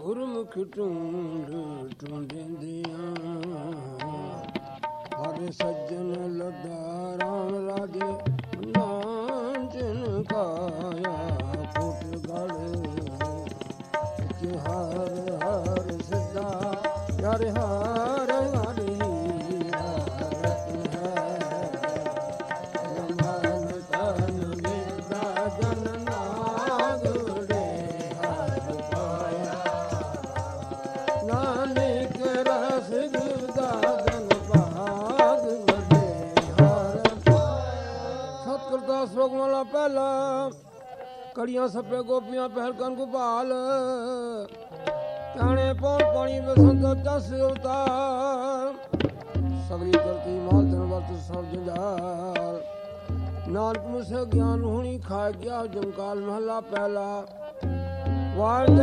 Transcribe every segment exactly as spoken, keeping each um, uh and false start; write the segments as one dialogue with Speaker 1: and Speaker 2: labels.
Speaker 1: ਗੁਰਮੁਖ ਢੂੰਡ ਢੂੰਡਿੰਦਿਆਂ ਹਰ ਸੱਜਣ ਲੱਦਾ ਰਾਮ ਰਾਜੇ ਨਾਂਚਨ ਕਾਇਆ ਫੁੱਟ ਗੜ ਹਰ ਹਰ ਸਿੱਧਾ ਯਾਰ ਹਰ ਹਰ ਵਾਲਾ ਪਹਿਲਾ ਕੜੀਆਂ ਸੱਪੇ ਗੋਪੀਆਂ ਪਹਿਲ ਕਨ ਗੋਪਾਲ ਕਾਣੇ ਪੌਣ ਪਾਣੀ ਬਸੰਤ ਜਸ ਉਤਾਰ ਸਗਲੀ ਕਰਤੀ ਮਾਲ ਧਨ ਵਰਤ ਸਭ ਜੰਜਾਲ ਨਾਨਕ ਮੁਸੇ ਗਿਆਨ ਹੁਣੀ ਖਾ ਗਿਆ ਜਮਕਾਲ ਮਹਲਾ ਪਹਿਲਾ ਵਾਲ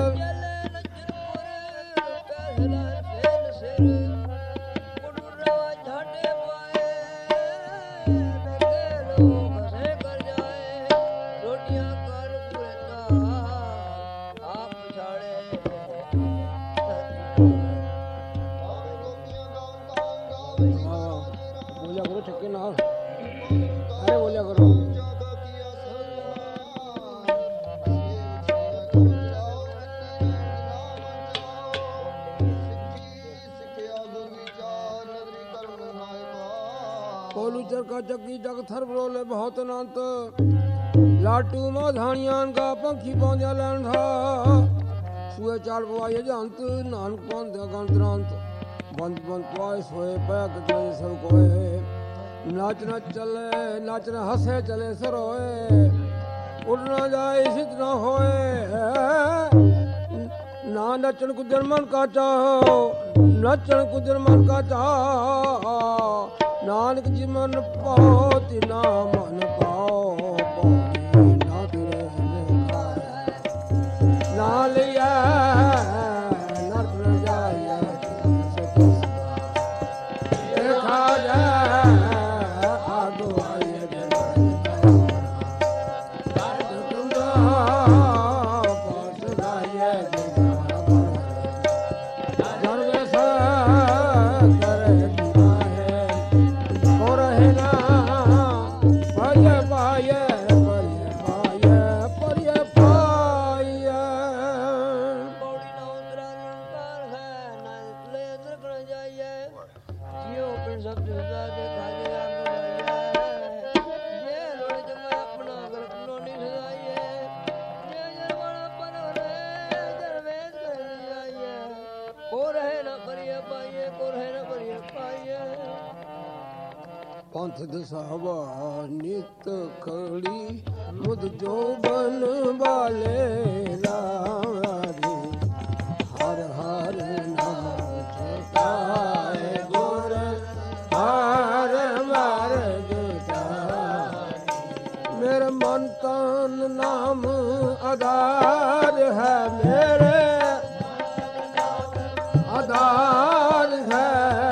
Speaker 1: ਚਰਕਾ ਚੱਕੀ ਜਗ ਥਰ ਬਰੋਲੇ ਬਹੁਤ ਅਨੰਤ ਲਾਟੂ ਮਾਧਾਣੀਆਂ ਕਾ ਪੰਖੀ ਪਹੁੰਚਿਆ ਲੈਣ ਥਾ ਸੂਏ ਚਾਲ ਪਵਾਏ ਜੰਤ ਨਾਨਕ ਪਹੁੰਚਿਆ ਗੰਤਰੰਤ ਬੰਦ ਬੰਦ ਪਵਾਏ ਸੋਏ ਪਿਆ ਕਿਤੇ ਸਭ ਕੋਏ ਨਾਚ ਨਾ ਚੱਲੇ ਨਾਚ ਨਾ ਹੱਸੇ ਚਲੇ ਸਰੋਏ ਉੱਡ ਨਾ ਜਾਏ ਸਿੱਧ ਨਾ ਹੋਏ ਨਾ ਨੱਚਣ ਕੁਦਰ ਮਨ ਕਾ ਚਾਹੋ ਨੱਚਣ ਕੁਦਰ ਮਨ ਕਾ ਚਾਹ ਨਾਨਕ ਜੀ ਮਨ ਪਾਓ ਤਿਨਾ ਮਨ ਪਾਓ ਪਾਣੀ ਨਾ ਤੁਰੇ ਨਾ ਲਿਆ ਨਰਕ ਨ ਜਾਇਆ ਦੇਖਾ ਜਾ ਆਗੋ ਆਏ ਜਨ ਤੁੰਦਾ ਪਾਸ ਲਾਏ ਜਰਵੇ ਸਾ ਕਰੇ ਪੰਥ ਦਸਾਵਾ ਨਿਤ ਖੜੀ ਮੁਦ ਜੋਬਨ ਵਾਲੇ ਲਾਵਾਰੀ ਹਰ ਹਰ ਨਾਮ ਚਿਤਾਏ ਗੁਰ ਹਰ ਮਰ ਜੁਟਾਈ ਮੇਰੇ ਮਨ ਤਨ ਨਾਮ ਆਧਾਰ ਹੈ ਮੇਰੇ ਆਧਾਰ ਹੈ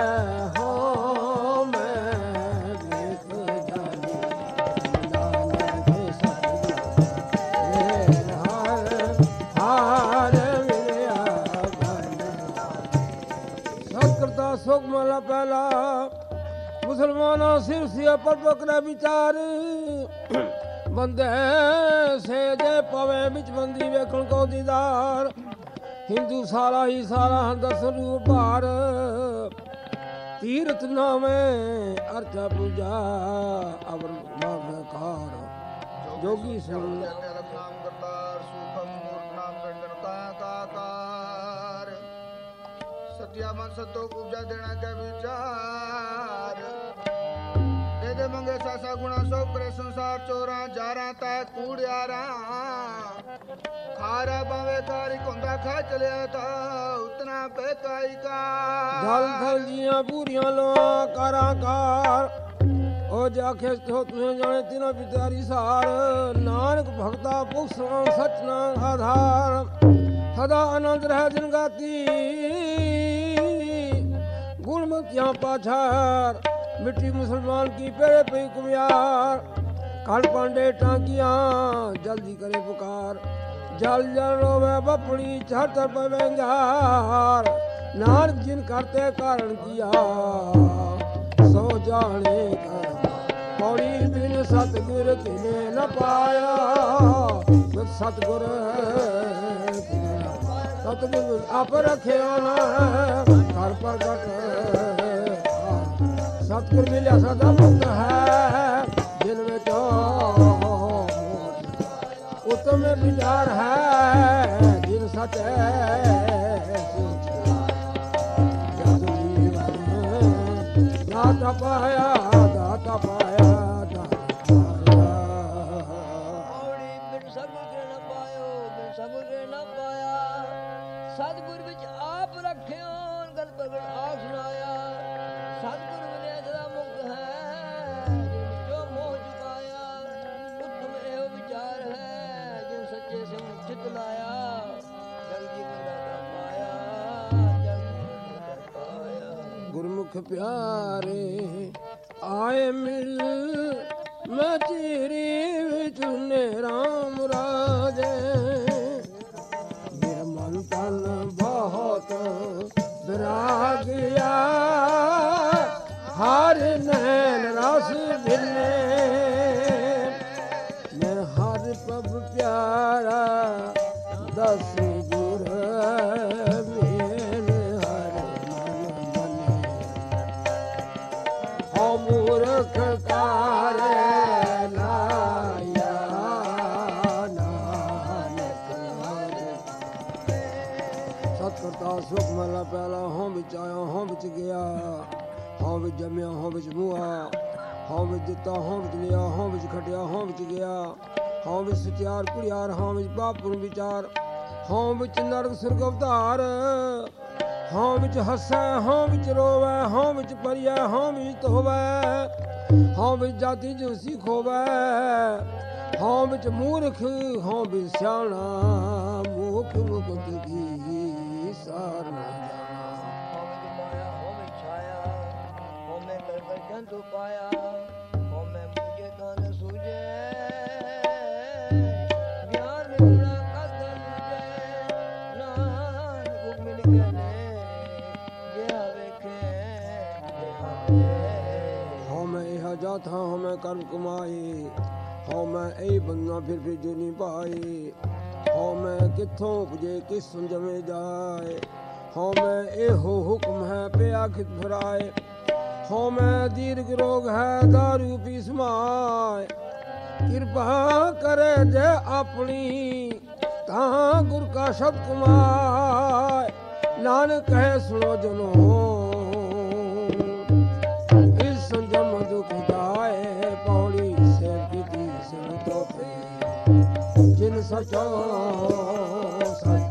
Speaker 1: ਸੁਖ ਮਲਾ ਪਹਿਲਾ ਮੁਸਲਮਾਨਾਂ ਸਿਰ ਸਿਆ ਪਰ ਪਕੜਾ ਵਿਚਾਰ ਬੰਦੇ ਸੇ ਜੇ ਪਵੇ ਵਿੱਚ ਬੰਦੀ ਵੇਖਣ ਕੋ ਦੀਦਾਰ ਹਿੰਦੂ ਸਾਰਾ ਹੀ ਸਾਰਾ ਹੰਦ ਸਰੂਪ ਭਾਰ ਤੀਰਥ ਨਾਮੇ ਅਰਚਾ ਪੂਜਾ ਅਵਰ ਮਾਵਕਾਰ ਜੋਗੀ ਸੁਣ ਨਾਮ ਕਰਤਾਰ ਸੁਖਮ ਮੂਰਤ ਨਾਮ ਗੰਡਨ ਕਾ ਕਾਕਾਰ ਸਤਿਆ ਮਨ ਸਤੋ ਪੂਜਾ ਦੇਣਾ ਕੇ ਵਿਚਾਰ ਦੇ ਦੇ ਮੰਗੇ ਸਾਸਾ ਗੁਣਾ ਸੋ ਕਰੇ ਸੰਸਾਰ ਚੋਰਾਂ ਜਾਰਾਂ ਤਾ ਕੂੜਿਆਰਾਂ ਖਾਰਾ ਬਾਵੇ ਕਾਰੀ ਕੋਂਦਾ ਖਾ ਚਲਿਆ ਤਾ ਉਤਨਾ ਬੇਕਾਈ ਕਾ ਜਲ ਥਲ ਜੀਆਂ ਪੂਰੀਆਂ ਲੋਆ ਕਾਰਾਂ ਕਾਰ ਉਹ ਜਾਖੇ ਤੋ ਤੁਸੀਂ ਜਾਣੇ ਤਿਨਾ ਵਿਚਾਰੀ ਸਾਰ ਨਾਨਕ ਭਗਤਾ ਪੁੱਛਾਂ ਸਚ ਨਾਮ ਆਧਾਰ ਸਦਾ ਆਨੰਦ ਰਹਿ ਜਿਨ ਗਾਤੀ ਗੁਣਮਤਿਆਂ ਪਾਛਾਰ ਮਿੱਟੀ ਮੁਸਲਮਾਨ ਕੀ ਪੇੜੇ ਪਈ ਕੁਮਿਆਰ ਕਲ ਪਾਂਡੇ ਟਾਂਗੀਆਂ ਜਲਦੀ ਕਰੇ ਪੁਕਾਰ ਜਲ ਜਲ ਰੋਵੇ ਬਪੜੀ ਛੱਟ ਪਵੰਗਾਰ ਨਾਨਕ ਜਿਨ ਕਰਤੇ ਕਾਰਨ ਕੀਆ ਸੋ ਜਾਣੇ ਕਰ ਪੌੜੀ ਬਿਨ ਸਤਿਗੁਰ ਕਿਨੇ ਨ ਪਾਇਆ ਸਤਿਗੁਰ ਸਤਿਗੁਰ ਆਪ ਰਖਿਆ ਨਾ ਘਰ ਪ੍ਰਗਟ ਸਤਿਗੁਰ ਮਿਲਿਆ ਸਦਾ ਮੁਕਤ ਹੈ ਜਿਨ ਵਿੱਚ ਉਤਮ ਵਿਚਾਰ ਹੈ ਜਿਨ ਸਚ ਦਾਤਾ ਪਾਇਆ ਦਾਤਾ ਪਾਇਆ
Speaker 2: ਸਤਿਗੁਰ ਵਿੱਚ ਆਪ ਰੱਖਿਓ ਗਲ ਪ੍ਰਗਟ ਆਪ ਸੁਣਾਇਆ ਸਤਿਗੁਰ ਮਿਲਿਆ ਸਦਾ ਮੁਕਤ ਹੈ ਜਿਨ ਜੋ ਮੋਹ ਚੁਕਾਇਆ ਉਤਮ ਇਹੋ ਵਿਚਾਰ ਹੈ ਜਿਨ ਸੱਚੇ ਸਿੰਘ ਚਿਤ ਲਾਇਆ ਜਗ ਜੀਵਨ ਦਾਤਾ ਪਾਇਆ ਜਗ ਜੀਵਨ ਦਾਤਾ ਪਾਇਆ
Speaker 1: ਗੁਰਮੁਖ ਪਿਆਰੇ ਆਏ ਮਿਲ ਮੈਂ ਚੀਰੀ ਵਿੱਚ ਨੇ ਰਾਮ ਰਾਜੇ ਮੇਰਾ ਮਨ ਤਨ ਬਹੁਤ ਵਿਰਾਗਿਆ ਹਰ ਨੈਣ ਰਸ ਬਿਨੇ ਮੈਂ ਹਰ ਪ੍ਰਭ ਪਿਆਰਾ ਦਸ ਗੁਰ ਮੇਲ ਹਰ ਮਨ ਮਨੇ ਹਉ ਮੂਰਖ ਕਾਰੇ ਲਾਇਆ ਸਤਿਗੁਰ ਸੁਖ ਮਲਾ ਪਹਿਲਾ ਹੋਂ ਵਿੱਚ ਆਇਆ ਹੋਂ ਵਿੱਚ ਗਿਆ ਹੋਂ ਵਿੱਚ ਜੰਮਿਆ ਹੋਂ ਵਿੱਚ ਮੁਆ ਹੋਂ ਵਿੱਚ ਦਿੱਤਾ ਹੋਂ ਵਿੱਚ ਲਿਆ ਹੋਂ ਵਿੱਚ ਖਟਿਆ ਹੋਂ ਵਿੱਚ ਗਿਆ ਹੋਂ ਵਿੱਚ ਸਚਿਆਰ ਕੁੜਿਆਰ ਹੋਂ ਵਿੱਚ ਬਾਪੁਰ ਵਿਚਾਰ ਹੋਂ ਵਿੱਚ ਨਰਕ ਸੁਰਗ ਅਵਤਾਰ ਹੋਂ ਵਿੱਚ ਹੱਸੈ ਹੋਂ ਵਿੱਚ ਰੋਵੈ ਹੋਂ ਵਿੱਚ ਪਰਿਆ ਹੋਂ ਵਿੱਚ ਧੋਵੈ ਹੋਂ ਵਿੱਚ ਜਾਤੀ ਜੁਸੀ ਖੋਵੈ ਹੋਂ ਵਿੱਚ ਮੂਰਖ ਹੋਂ ਵਿੱਚ ਸਿਆਣਾ ਮੁਖ ਮੁਕਤ ਕੀ ਸਾਰ ਨਾ ਜਾਣਾ
Speaker 2: ਹੋਵੇ ਮਾਇਆ ਹੋਵੇ ਛਾਇਆ ਹੋਵੇ ਕਰ ਕਰ ਜੰਤੂ ਪਾਇਆ ਹੋਵੇ ਮੁਝੇ ਤਨ ਸੂਝੇ ਗਿਆਨ ਮਿਲਣਾ ਕਦਰ ਮੁਝੇ ਨਾਨਕ ਹੁਕਮ ਮਿਲ ਗਏ ਜਿਹਾ ਵੇਖੇ
Speaker 1: ਹੋਵੇ ਇਹ ਜਾਥਾ ਹੋਵੇ ਕਰਮ ਕਮਾਏ ਹੋਵੇ ਇਹ ਬੰਨਾ ਫਿਰ ਫਿਰ ਜੋ ਨਹੀਂ ਪਾਏ ਹਉ ਮੈਂ ਕਿੱਥੋਂ ਉਪਜੇ ਕਿਸ ਸੰਜਮੇ ਜਾਏ ਹਉ ਮੈਂ ਇਹੋ ਹੁਕਮ ਹੈ ਪਿਆ ਖਿਤ ਫਰਾਏ ਹਉ ਮੈਂ ਦੀਰਘ ਰੋਗ ਹੈ ਦਾਰੂ ਪੀ ਸਮਾਏ ਕਿਰਪਾ ਕਰੇ ਜੇ ਆਪਣੀ ਤਾਂ ਗੁਰ ਕਾ ਸ਼ਬਦ ਕਮਾਏ ਨਾਨਕ ਕਹੇ ਸੁਣੋ ਜਨੋ ਇਸ ਸੰਜਮ ਦੁਖ ਜਾਏ ਪੌੜੀ ਸੇ ਕੀਤੀ ਸਿਰ ਤੋਪੇ ਜਿਨ ਸਚੋ ਸਚ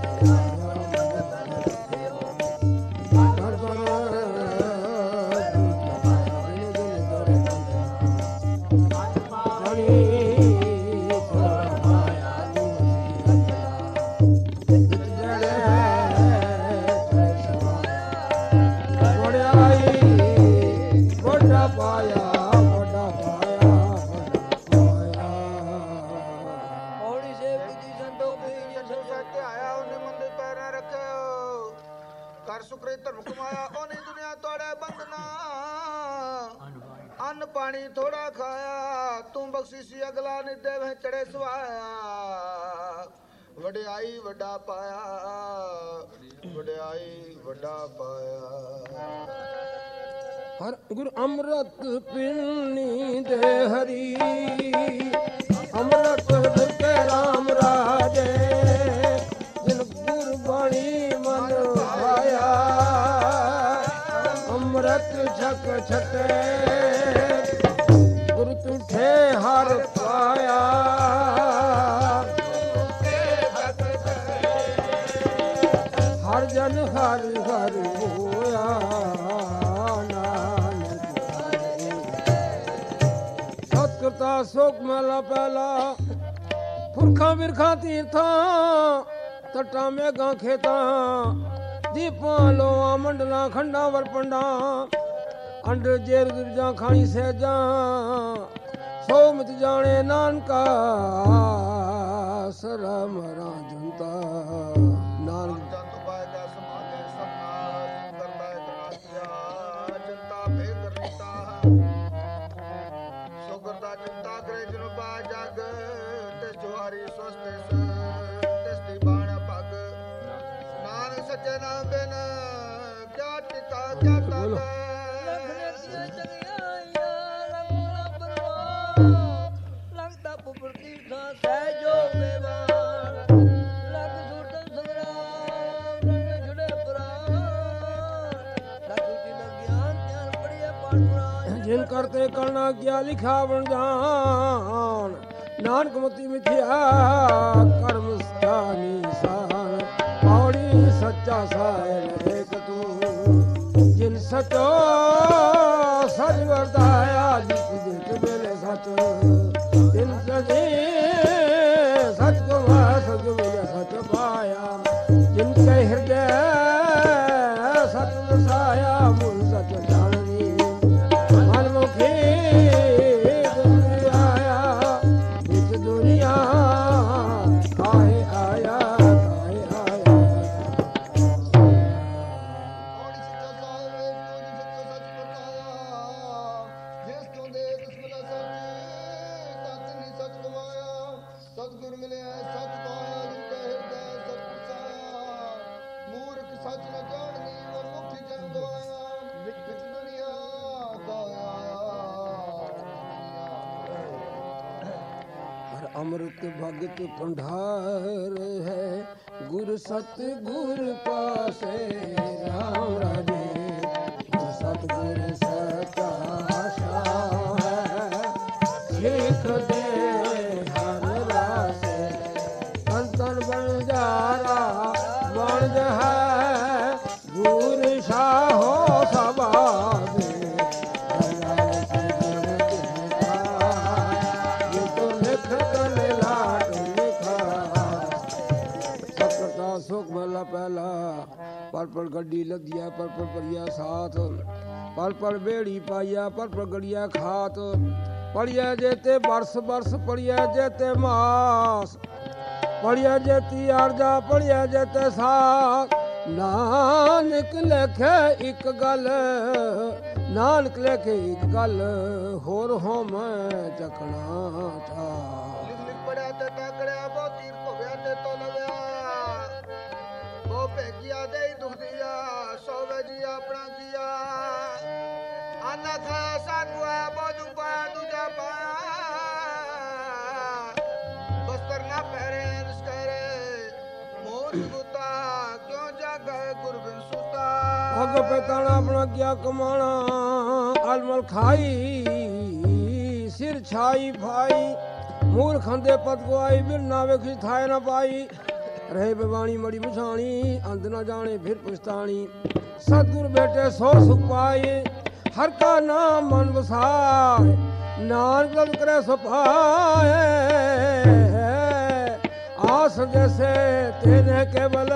Speaker 3: ਪਾਣੀ ਥੋੜਾ ਖਾਇਆ ਤੂੰ ਬਖਸ਼ਿਸ਼ੀ ਅਗਲਾ ਨਹੀਂ ਦੇਵੇਂ ਚੜੇ ਸਵਾਇਆ ਵਡਿਆਈ ਵੱਡਾ ਪਾਇਆ ਵਡਿਆਈ ਵੱਡਾ ਪਾਇਆ
Speaker 1: ਹਰ ਗੁਰ ਅੰਮ੍ਰਿਤ ਪੀਣੀ ਦੇ ਹਰੀ ਅੰਮ੍ਰਿਤ ਕੇ ਰਾਮ ਰਾਜੇ ਜਿਨ ਗੁਰ ਬਾਣੀ ਮਨ ਆਇਆ ਅੰਮ੍ਰਿਤ ਛਕ ਛਟੇ ਗੁਰ ਤੁਠੇ ਹਰ ਪਾਇਆ ਹਰ ਜਨ ਹਰ ਹਰ ਹੋਇਆ ਸਤਿਗੁਰਤਾ ਸੁਖ ਮਹਿਲਾ ਪਹਿਲਾ ਪੁਰਖਾਂ ਬਿਰਖਾਂ ਤੀਰਥਾਂ ਤਟਾਂ ਮੇਘਾਂ ਖੇਤਾਂ ਦੀਪਾਂ ਲੋਆਂ ਮੰਡਲਾਂ ਖੰਡਾਂ ਵਰਪੰਡਾਂ ਅੰਡ ਜੇਰ ਦੁਰਜਾਂ ਖਾਣੀ ਸਹਿਜਾਂ ਸੋ ਮਿਤ ਜਾਣੇ ਨਾਨਕਾ ਸਰਮ ਰਾਜ ਕਰਤਾ ਨਾਨਕ
Speaker 3: ਜੰਤ ਪਾਏਗਾ ਸਮਾਲੇ ਸਭਨਾ ਕਰਦਾ ਹੈ ਕਰਾਸਿਆ ਚਿੰਤਾ ਫੇ ਕਰਤਾ ਸੋ ਕਰਦਾ ਚਿੰਤਾ ਕਰੇ ਜਨ ਪਾ ਜਗ ਤੇ ਜੁਹਾਰੀ ਸਵਸਤੇ ਤਿਸ ਦੀ ਬਾਣ ਪਗ ਨਾਨਕ ਸੱਚੇ ਨਾਮ ਬਿਨ ਕਿਆ ਟਿਕਾ ਕਿਆ ਤਗ
Speaker 1: ਜਿਨ ਕਰਤੇ ਕਰਨਾ ਕਿਆ ਲਿਖਾ ਬਣ ਜਾਣ ਨਾਨਕ ਮਤੀ ਮਿਥਿਆ ਕਰਮ ਸਥਾਨੀ ਸਾਨ ਪੌੜੀ ਸੱਚਾ ਸਾਹਿਬ ਏਕ ਤੂੰ ਜਿਨ ਸਚੋ ਸਚ ਵਰਤਾਇਆ ਜਿਸ ਜਿਤ ਵੇਲੇ ਸਚ ਤਿਨ ਸਜੀ ਸਚ ਕਵਾ ਸਚ ਵੇਲੇ ਸਚ ਪਾਇਆ ਜਿਨ ਕੇ ਹਿਰਦੈ ਸਚ ਵਸਾਇਆ ਮੂਲ ਸਚ ਜਾਣਨੀ ਮਨ ਮੁਖੀ ਦੁਨੀਆ ਆਇਆ ਜਿਸ ਦੁਨੀਆ ਕਾਹੇ ਆਇਆ ਕਾਹੇ ਆਇਆ
Speaker 3: ਔੜੀ ਸੱਚਾ ਸਾਹਿਬ ਏਕ ਤੂੰ ਜਿਸ ਸੱਚ ਵਰਤਾਇਆ ਜਿਸ ਤੋਂ ਦੇ ਕਿਸਮਤ ਸੱਚ ਤਤ ਨਹੀਂ ਸੱਚ ਕਮਾਇਆ ਸਤਿਗੁਰ ਮਿਲਿਆ ਸੱਚ ਪਾਇਆ ਜਿਨ ਕੈ ਹਿਰਦੈ ਸੱਚ ਵਸਾਇਆ ਮੂਰਖ ਸੱਚ ਨ ਜਾਣਨੀ ਮਨ ਮੁਖੀ ਜਨ ਗਵਾਇਆ ਵਿੱਚ ਦੁਨੀਆ ਕਾਹੇ ਆਇਆ
Speaker 1: ਹਰ ਅੰਮ੍ਰਿਤ ਭਗਤ ਭੰਡਾਰ ਹੈ ਗੁਰ ਸਤ ਗੁਰ ਪਾਸੇ ਰਾਮ ਰਾਜੇ ਗੁਰ ਸਤ ਗੁਰ ਸਤਾ ਸ਼ਾਹ ਹੈ ਸਿੱਖ ਦੇ ਹਰ ਰਾਸੇ ਤਨ ਤਨ ਬਣ ਜਾਰਾ ਬਣ ਹੈ ਗੁਰ ਸ਼ਾਹੋ ਸਭਾ ਦੇ ਸੁਖ ਮਹਲਾ ਪਹਿਲਾ ਪਰ ਪਰ ਗੱਡੀ ਲੱਦਿਆ ਪਰ ਪਰ ਪਰਿਆ ਸਾਥ ਪਰ ਪਰ ਬੇੜੀ ਪਾਈਆ ਪਰ ਪਰ ਗੜੀਆ ਖਾਤ ਪੜਿਆ ਜੇਤੇ ਬਰਸ ਬਰਸ ਪੜਿਆ ਜੇਤੇ ਮਾਸ ਪੜਿਆ ਜੇਤੀ ਅਰਜਾ ਪੜਿਆ ਜੇਤੇ ਸਾਥ ਨਾਨਕ ਲਖੇ ਇੱਕ ਗੱਲ ਨਾਨਕ ਲਖੇ ਇੱਕ ਗੱਲ ਹੋਰ ਹੋ ਮੈਂ ਚੱਕਣਾ ਚਾ
Speaker 3: ਲਿਖ ਲਿਖ ਪੜਿਆ ਤੇ ਟਕੜਿਆ ਬੋ ਤੀਰ ਭੋਗਿਆ ਤੇ ਤੋ ਲਵਿਆ ਬੋ ਭੇਜਿਆ ਦੇ ਦੁਖ ਦਿਆ ਸੋਵੇ ਜੀ ਆਪਣਾ ਕੀਆ ਆਨਾ ਖਾਇਆ ਸਾਗੁਆ ਬੋਜੂ ਪਾ ਦੂਜਾ ਪਾਇਆ ਬਸਤਰ ਨਾ ਪਹਿਰੇ ਰਿਸ ਕਰੇ ਮੋਰ ਗੁਤਾ ਕਿਉਂ ਜਾਗੇ ਗੁਰਬਿਨ ਸੁਤਾ
Speaker 1: ਅਗ ਪੈਤਾਣਾ ਆਪਣਾ ਕਿਆ ਕਮਾਣਾ ਅਲਮਲ ਖਾਈ ਸਿਰ ਛਾਈ ਭਾਈ ਮੂਰ ਖੰਦੇ ਪਤ ਗਵਾਈ ਬਿਨ ਨਾ ਵੇਖੀ ਥਾਏ ਨਾ ਪਾਈ ਰਹੇ ਬਵਾਣੀ ਮੜੀ ਮੁਛਾਣੀ ਅੰਤ ਨਾ ਜਾਣੇ ਫਿਰ ਪੁਛਤਾਣੀ ਸਤਿਗੁਰ ਬੇਟੇ ਸੋ ਸੁਖ ਪਾਏ ਹਰ ਕਾ ਨਾਮ ਮਨ ਵਸਾਏ ਨਾਨਕ ਲਗ ਕਰੇ ਸੋ ਪਾਏ ਆਸ ਜੈਸੇ ਤੇਨੇ ਕੇਵਲ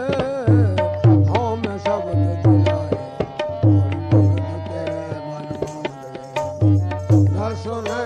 Speaker 1: ਹਉ ਮੈਂ ਸ਼ਬਦ ਜਲਾਏ ਭਗਤ ਕੇ ਮਨ ਮਾਲੇ ਨਾ ਸੁਨੇ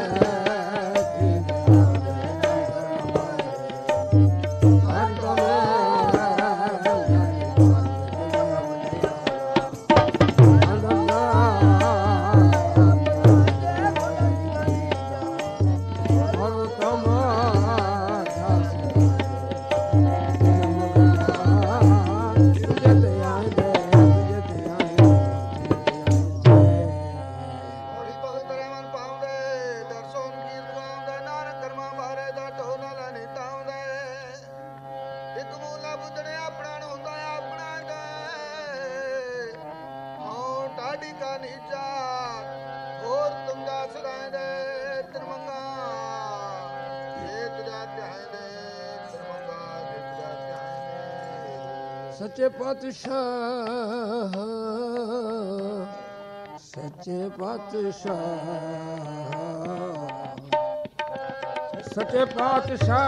Speaker 3: ਔੜੀ ਭਗਤ ਰੇ ਮਨ ਪਾਉਂਦੇ ਦਰਸ਼ਨ ਕੀਰਤ ਗਾਉਂਦੇ ਨਾਨਕ ਕਰਮਾਂ ਬਾਰੇ ਦਾ ਢੋ ਨਾਲ ਨਹੀਂ ਤਾਉਂਦੇ ਇੱਕ ਮੂਲਾ ਬੁੱਧਣੇ ਆਪਣਾ ਨੂੰ ਹੁੰਦਾ ਆਪਣਾ ਗਏ ਹਉ ਢਾਡੀ ਕਾ ਨੀਚਾ ਹੋਰ ਤੁੰਗਾ ਸਦਾਇਦੇ ਤਿਰਮੰਗਾ ਇਹ ਤੁਜਾ ਧਿਆਇਦੇ ਤਿਰਮੰਗਾ ਇਹ ਤੁਜਾ ਧਿਆਇਦੇ
Speaker 1: ਸੱਚੇ ਪਾਤਸ਼ਾਹ ਸੱਚੇ ਪਾਤਸ਼ਾਹ ਸੱਚੇ ਪਾਤਸ਼ਾਹ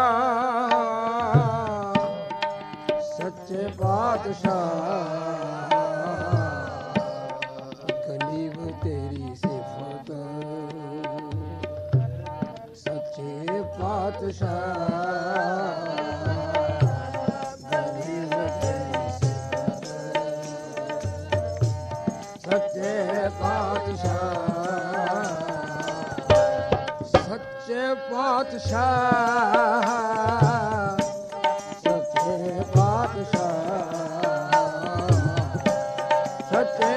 Speaker 1: ਸੱਚੇ ਪਾਤਸ਼ਾਹ ਗਰੀਬ ਤੇਰੀ ਸਿਫਤ ਸੱਚੇ ਪਾਤਸ਼ਾਹ ਪਾਤਸ਼ਾਹ ਸੱਚੇ ਪਾਤਸ਼ਾਹ ਸੱਚੇ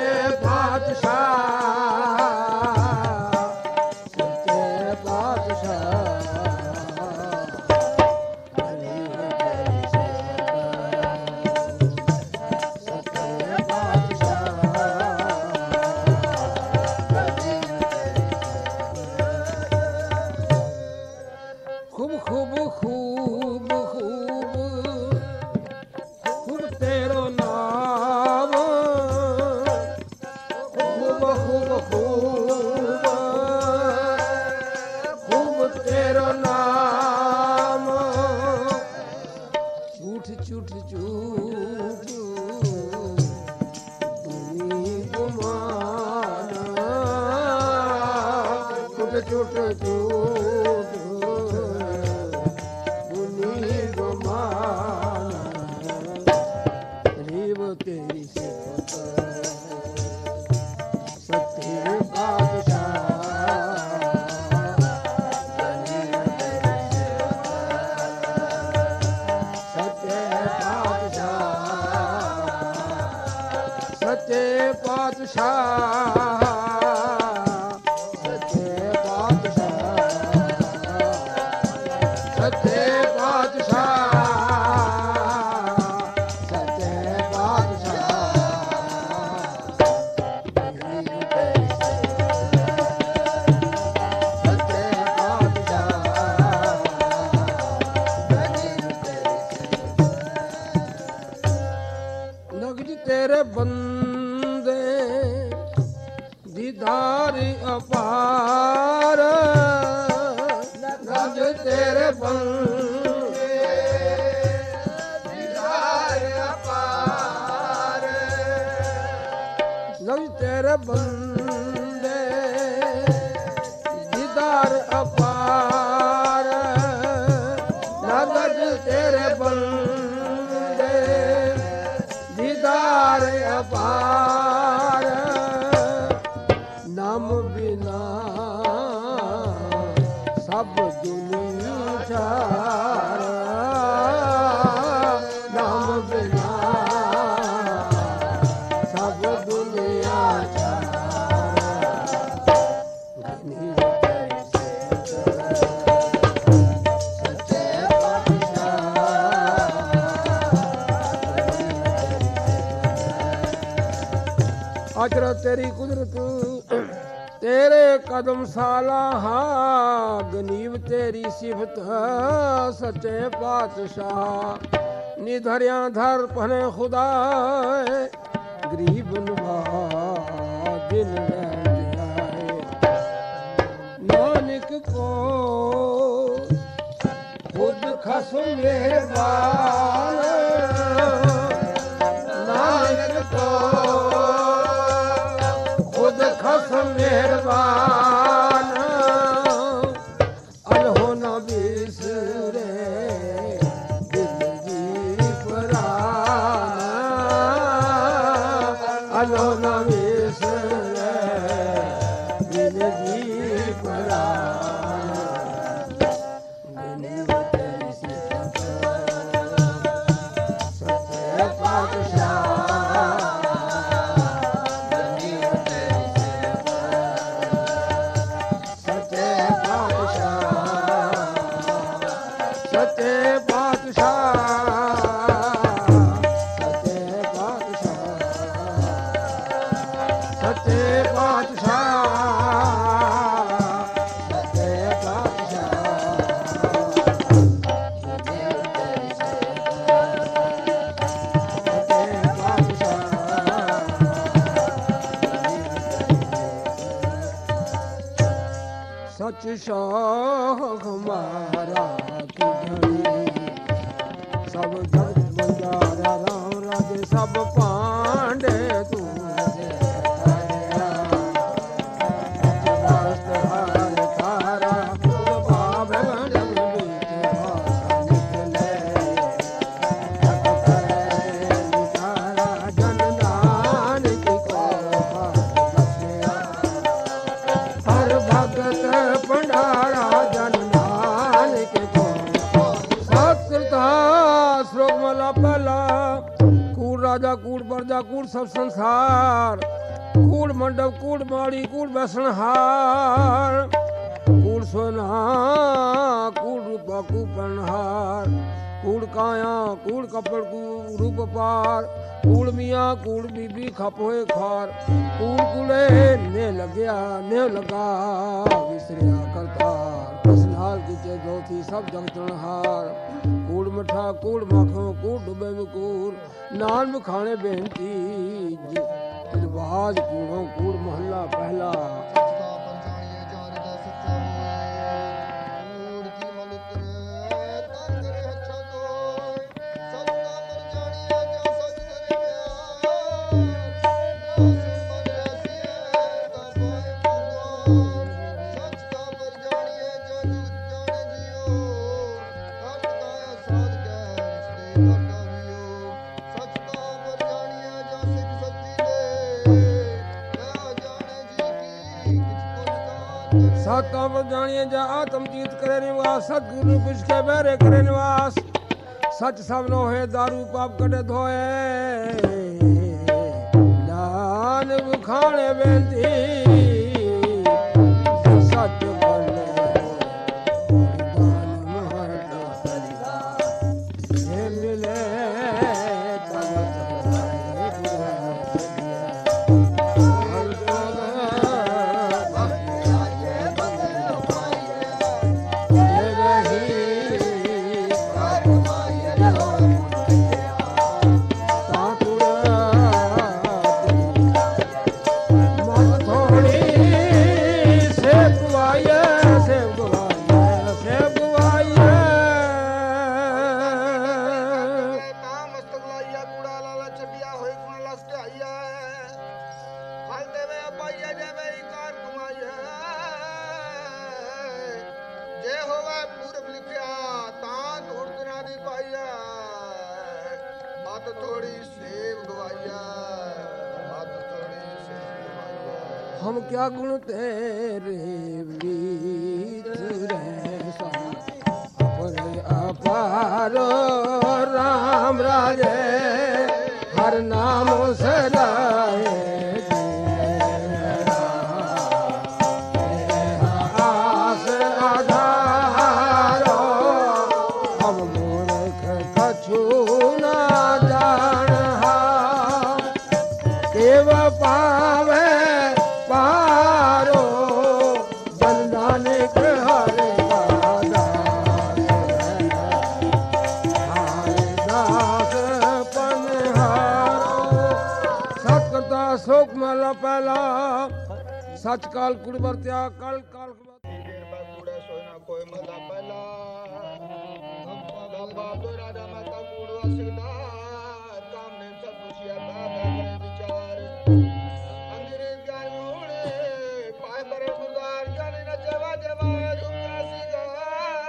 Speaker 1: ਪਾਤਸ਼ਾਹ ਸੱਚੇ ਖੂਬ ਖੂਬ ਖੂਬ ਖੂਬ ਖੂਬ ਤੇਰੋ ਨਾਮ ਖੂਬ ਖੂਬ ਖੂਬ ਖੂਬ ਤੇਰੋ ਨਾਮ ਝੂਠ ਝੂਠ ਝੂਠ ਦੁਨੀ ਗੁਮਾਨ ਝੂਠ ਝੂਠ ਝੂਠ ਦੁਨੀ ਗੁਮਾਨ ਰੀਵ ਤੇਰੀ ਸਿਫਤ ਸੱਚੇ ਪਾਤਸ਼ਾਹ ਸੱਚੇ ਪਾਤਸ਼ਾਹ ਸੱਚੇ ਪਾਤਸ਼ਾਹ ਸੱਚੇ ਪਾਤਸ਼ਾਹ ਸੱਚੇ ਪਾਤਸ਼ਾਹ ਸੱਚੇ ਨਗਜ ਤੇਰੇ ਬੰਦੇ ਦੀਦਾਰ ਅਪਾਰ ਨਗਜ ਤੇਰੇ ਬੰਦੇ ਦੀਦਾਰ ਅਪਾਰ ਨਗਜ ਤੇਰੇ ਬੰਦੇ ਦੀਦਾਰ ਅਪਾਰ ਨਗਜ ਤੇਰੇ ਬੰਦੇ ਦੀਦਾਰ ਅਪਾਰ ਨਾਮ ਬਿਨਾ ਸਭ ਦੁਨੀਆ ਚਾਰ ਨਾਮ ਬਿਨਾ ਸਭ ਦੁਨੀਆ ਚਾਰ ਗਨੀ ਤੇਰੀ ਸਿਫਤ ਸੱਚੇ ਪਾਤਸ਼ਾਹ ਅਜਰ ਤੇਰੀ ਕੁਦਰਤ ਤੇਰੇ ਕਦਮ ਸਾਲਾਹਾ ਗਨੀਵ ਤੇਰੀ ਸਿਫਤ ਸੱਚੇ ਪਾਤਸ਼ਾਹ ਨਿਧਰਿਆਂ ਧਰ ਪਨੇ ਖੁਦਾ ਗਰੀਬ ਨਵਾ ਦਿਨ ਰਹਿੰਦੇ ਆਏ ਨਾਨਕ ਕੋ ਖੁਦ ਖਸਮ ਮਿਹਰਬਾਨ ਨਾਨਕ ਕੋ ਖੁਦ ਖਸਮ ਮਿਹਰਬਾਨ ਅਲਹੋ ਨਾ ਬਿਸਰੇ ਦਿਲ ਦੀ ਪਰਾਨ ਅਲਹੋ ਨਾ ਬਿਸਰੇ ਦਿਲ ਦੀ ਪਰਾਨ ਗਨੀ ਤੇਰੀ ਸਿਫਤ ਸੱਚੇ ਪਾਤਸ਼ਾਹ ਸੱਚੇ ਪਾਤਸ਼ਾਹ ਸੱਚੇ ਪਾਤਸ਼ਾਹ ਸੱਚੇ ਪਾਤਸ਼ਾਹ ਸੱਚ ਸ਼ਾਹ ਹਮਾਰਾ ਕੀ ਧਣੀ ਸਭ ਜਗਤ ਬੰਜਾਰਾ ਰਾਮ ਰਾਜੇ ਸਭ ਪਾਂਡੇ ਤੂੰ ਹਰ ਭਗਤ ਭੰਡਾਰਾ ਜਨ ਨਾਨਕ राजा कूड़ प्रजा कूड़ सब संसार, कूड़ मंडप कूड़ माड़ी कूड़ बैसनहार, कूड़ सोना कूड़ रूपा कूड़ पनहार, कूड़ काया कूड़ कपड़ कूड़ रूप पार, कूड़ मियाँ कूड़ बीबी खप होए खार, कूड़ कुले ने लग्या ने लगा विसरिया करतार, कसनाल की चेतो थी सब जग तृणहार, कूड़ मठा कूड़ माखो कूड़ डुबे में कूड़, नान में खाने बेनती तिलवाज कूड़ों कूड़ मोहल्ला पहला। साता पर जानिए जा आत्म जीत करे निवास, सतगुरु कुछ के बेरे करे निवास, सच सब नो है दारू पाप कटे धोए, दान खाने बेंती सच बने दान महर ये मिले हम क्या गुण तेरे मीत रहे अपर अपार राम राजे हर नाम सदाए आस आधारो हम मूर्ख कछु ना जान केव पावे पारो जननानक हरे दास पनहारो सतकर्ता शोक माला पहला सच काल कुड़ बरत्या कल काल
Speaker 3: कूड़े सोना कोई मला पहला बाप तो राजा माता कूड़ वसदार काम ने सब खुशियां बाबा करे विचार अंधेरे ज्ञान मूड़े पाए करे मुर्दार जाने न जवा जवा झुका सिगार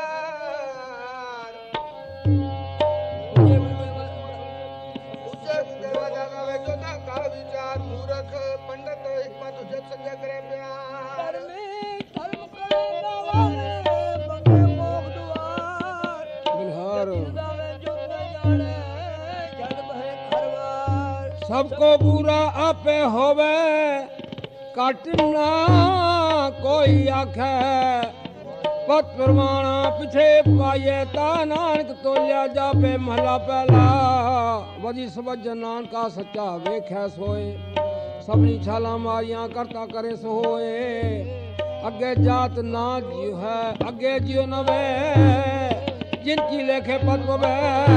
Speaker 3: उच्चे दरवाजा का वे कथा का विचार मूर्ख पंडित हिकमत उजत संजय करे प्यार
Speaker 2: में धर्म करे वाले बंगे मोख दुआर
Speaker 1: बिल्हार
Speaker 2: जो जाने जड़ बहे खरवार
Speaker 1: सबको बुरा आपे होवे काटना कोई आखे पत प्रमाणा पिछे पाए ता नानक तोलिया जापे महला पहला वजी समझ नानका सच्चा वेख्या सोए सबनी छाला मारियां करता करे सोए अगे जात ना जियो है अगे जियो नवे जिनकी लेखे पद वे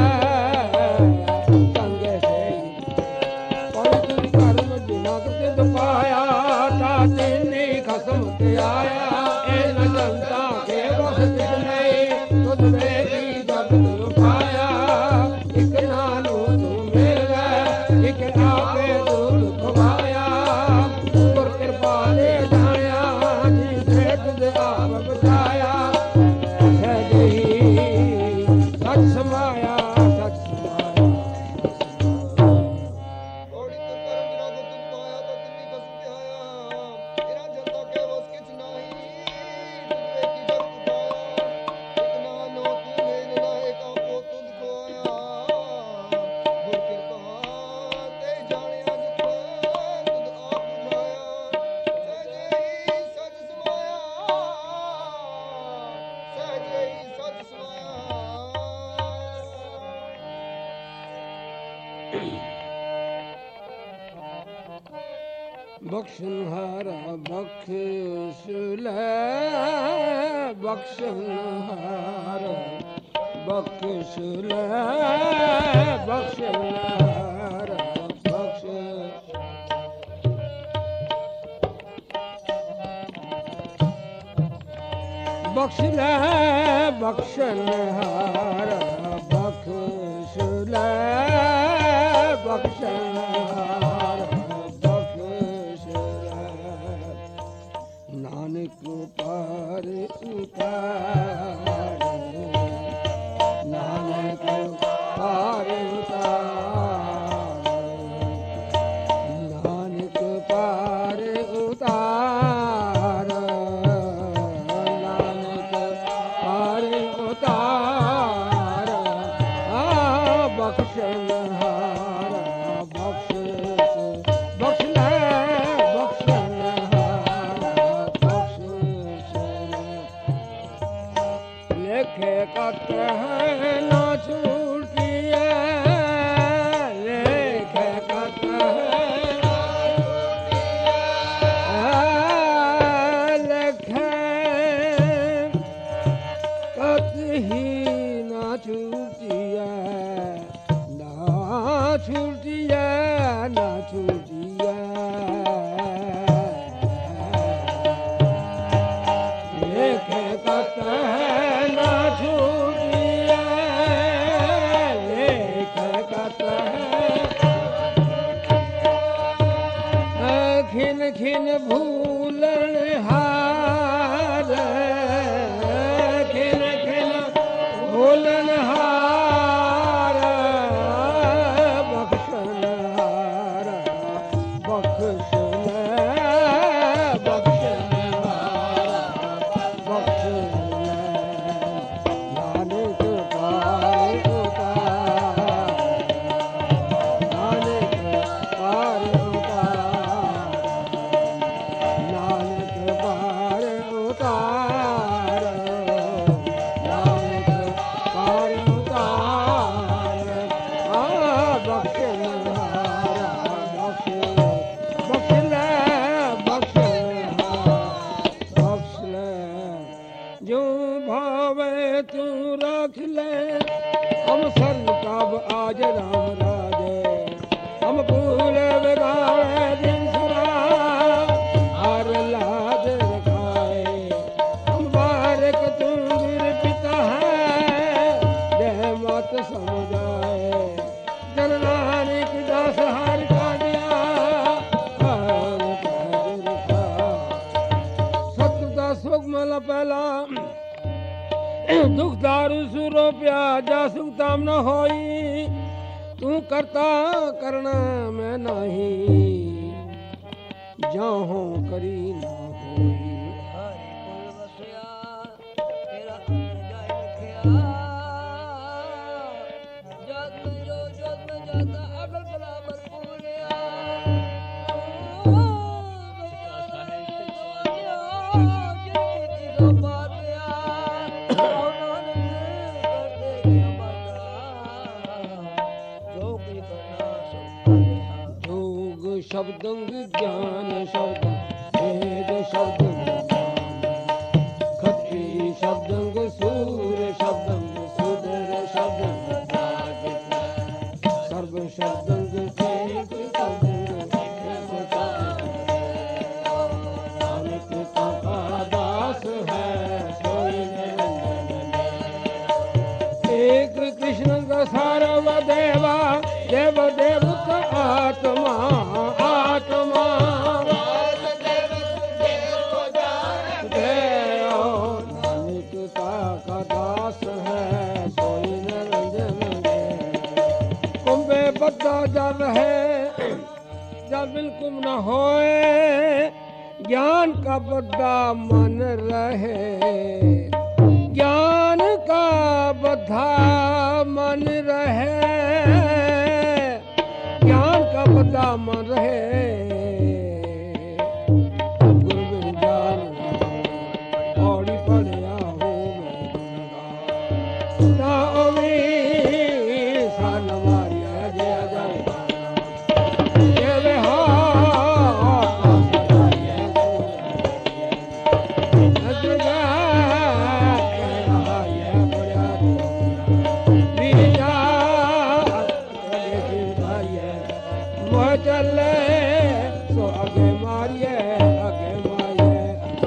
Speaker 1: कंगे से पवित्र कर्म बिना कृत पाया तातिनी खसम के आया ए न जनता के बस तित नहीं तुझ में की जगत लुटाया एक नानू तू मिल गए एक आपे तू दुखवाया पर कृपा ले जाया जिसे तुझे आप बचाया है गई सच समाया सच समाया
Speaker 3: थोड़ी तो कर्म बिना को तुम पाया तो तिनी कस आया तेरा जनता के बस किछ नहीं तुझे की जग उठाया एक नानो तू मेरे लाए का को तुझको आया गुर कृपा
Speaker 1: ਬਖਸ਼ਨਹਾਰਾ ਬਖਸ਼ ਲੈ ਬਖਸ਼ਨਹਾਰਾ ਬਖਸ਼ ਲੈ ਬਖਸ਼ਨਹਾਰਾ ਬਖਸ਼ ਬਖਸ਼ ਲੈ ਬਖਸ਼ਨਹਾਰਾ ਬਖਸ਼ ਲੈ ਬਖਸ਼ਨਹਾਰਾ ਬਖਸ਼ ਲੈ ਨਾਨਕ ਪਾਰ ਉਤਾਰ ਨਾਨਕ ਪਾਰ ਉਤਾਰ ਨਾਨਕ ਪਾਰ ਉਤਾਰ ਨਾਨਕ ਪਾਰ ਉਤਾਰ ਆ ਬਖਸ਼ਨਹਾਰਾ ਬਖਸ਼ ਬਖਸ਼ ਲੈ ਬਖਸ਼ਨਹਾਰਾ ਬਖਸ਼ ਲੇਖੇ ਕਤ ਹੈ ਨਾ ਛੂਟੀਐ ਲੇਖੇ ਕਤ ਹੈ ਨਾ ਛੂਟੀਐ ਲੇਖੇ ਕਤ ਹੀ ਨਾ ਛੂਟੀਐ ਨਾ ਛੂਟੀਐ ਨਾ ਛੂਟੀਐ ਲੇਖੇ ਕਤ ਹੈ ਨਾ ਛੂਟੀਐ ਲੇਖੇ ਕਤ ਹੈ ਖਿਨ ਖਿਨ ਭੂਲਣ ਹਾਰ ਖਿਨ ਖਿਨ ਭੂਲਣ ਹਾਰ ਬਖਸ਼ਨਹਾਰਾ ਬਖਸ਼ ਲੈ ਬਖਸ਼ਨਹਾਰਾ ਬਖਸ਼ ਲੈ ਨਾਨਕ ਪਾਰ ਉਤਾਰ ਨਾਨਕ ਪਾਰ ਉਤਾਰ ਨਾਨਕ ਪਾਰ ਉਤਾਰ ਨਾਨਕ ਪਾਰ ਉਤਾਰ ਆ ਬਖਸ਼ਨਹਾਰਾ ਬਖਸ਼ ਬਖਸ਼ ਲੈ ਬਖਸ਼ਨਹਾਰਾ ਬਖਸ਼ ਲੈ ਜੋ ਭਾਵੇ ਤੂੰ ਰੱਖ ਲੈ ਹਮ ਸਰਨ ਪ੍ਰਭ ਆਜ ਰਾਮ ਰਾਜੇ ਹਮ ਭੂਲ ਵਿਗਾਵੇ ਦਿਨ ਸਰਾ ਹਰ ਲਾਜ ਰਖਾਏ ਹਮ ਬਾਰਕ ਤੂੰ ਗੁਰ ਪਿਤਾ ਹੈ ਦੇ ਮਤ ਸਮਝਾਏ ਜਨ ਨਾਨਕ ਦਾਸ ਹਰ ਕਾਢਿਆ ਹਰ ਕਾਜ ਰਖਾ ਸਤਿ ਦਾ ਸੁਖ ਮਲਾ ਪਹਿਲਾ ਦੁਖ ਦਾਰੂ ਸੁਰੋ ਪਿਆਜਾ ਸੁਖ ਤਾਮ ਨ ਹੋਈ ਤੂੰ ਕਰਤਾ ਕਰਣਾ ਮੈਂ ਨਹੀਂ ਜਾਹੋਂ ਕਰੀ ਨਾ ਹੋਈ
Speaker 2: ਹਰੀ ਕੁਲ ਵਸਿਆ ਤੇਰਾ ਜਾਇ ਰਖਿਆ ਜਗ ਜੋ ਜਗ ਜਾਤਾ ਅਗਲ ਬਰਾਬਰ ਪੂਰਿਆ
Speaker 1: ਜੋਗ ਸ਼ਬਦੰ ਗਿਆਨ ਸ਼ਬਦੰ ਵੇਦ ਸ਼ਬਦੰ ਖੱਤੀ ਸ਼ਬਦੰ ਸੂਰ ਸ਼ਬਦੰ ਸੁਦਰ ਸ਼ਬਦੰ ਸਰਬ ਸ਼ਬਦੰ ਸੇਕ ਸ਼ਬਦੰ ਨਾਨਕ ਕਾ ਦਾਸ ਹੈ ਸੋਈ ਨਿਰੰਜਨ ਏਕ ਕ੍ਰਿਸ਼ਨ का सारव देवा देव देव का आत्मा आत्मा नानक का दास है सोई निरंजन कुंभे बद्दा जल है जब बिल्कुल न होए ज्ञान का बद्दा मन रहे ज्ञान का बद्धा मन रहे ज्ञान का बद्धा मन रहे गुरु बिन ज्ञान पौड़ी पढ़िया हो ना ओवी सन मारिया जय जय ये वे हा मोह चले सो अगे मारिए अगे मारिए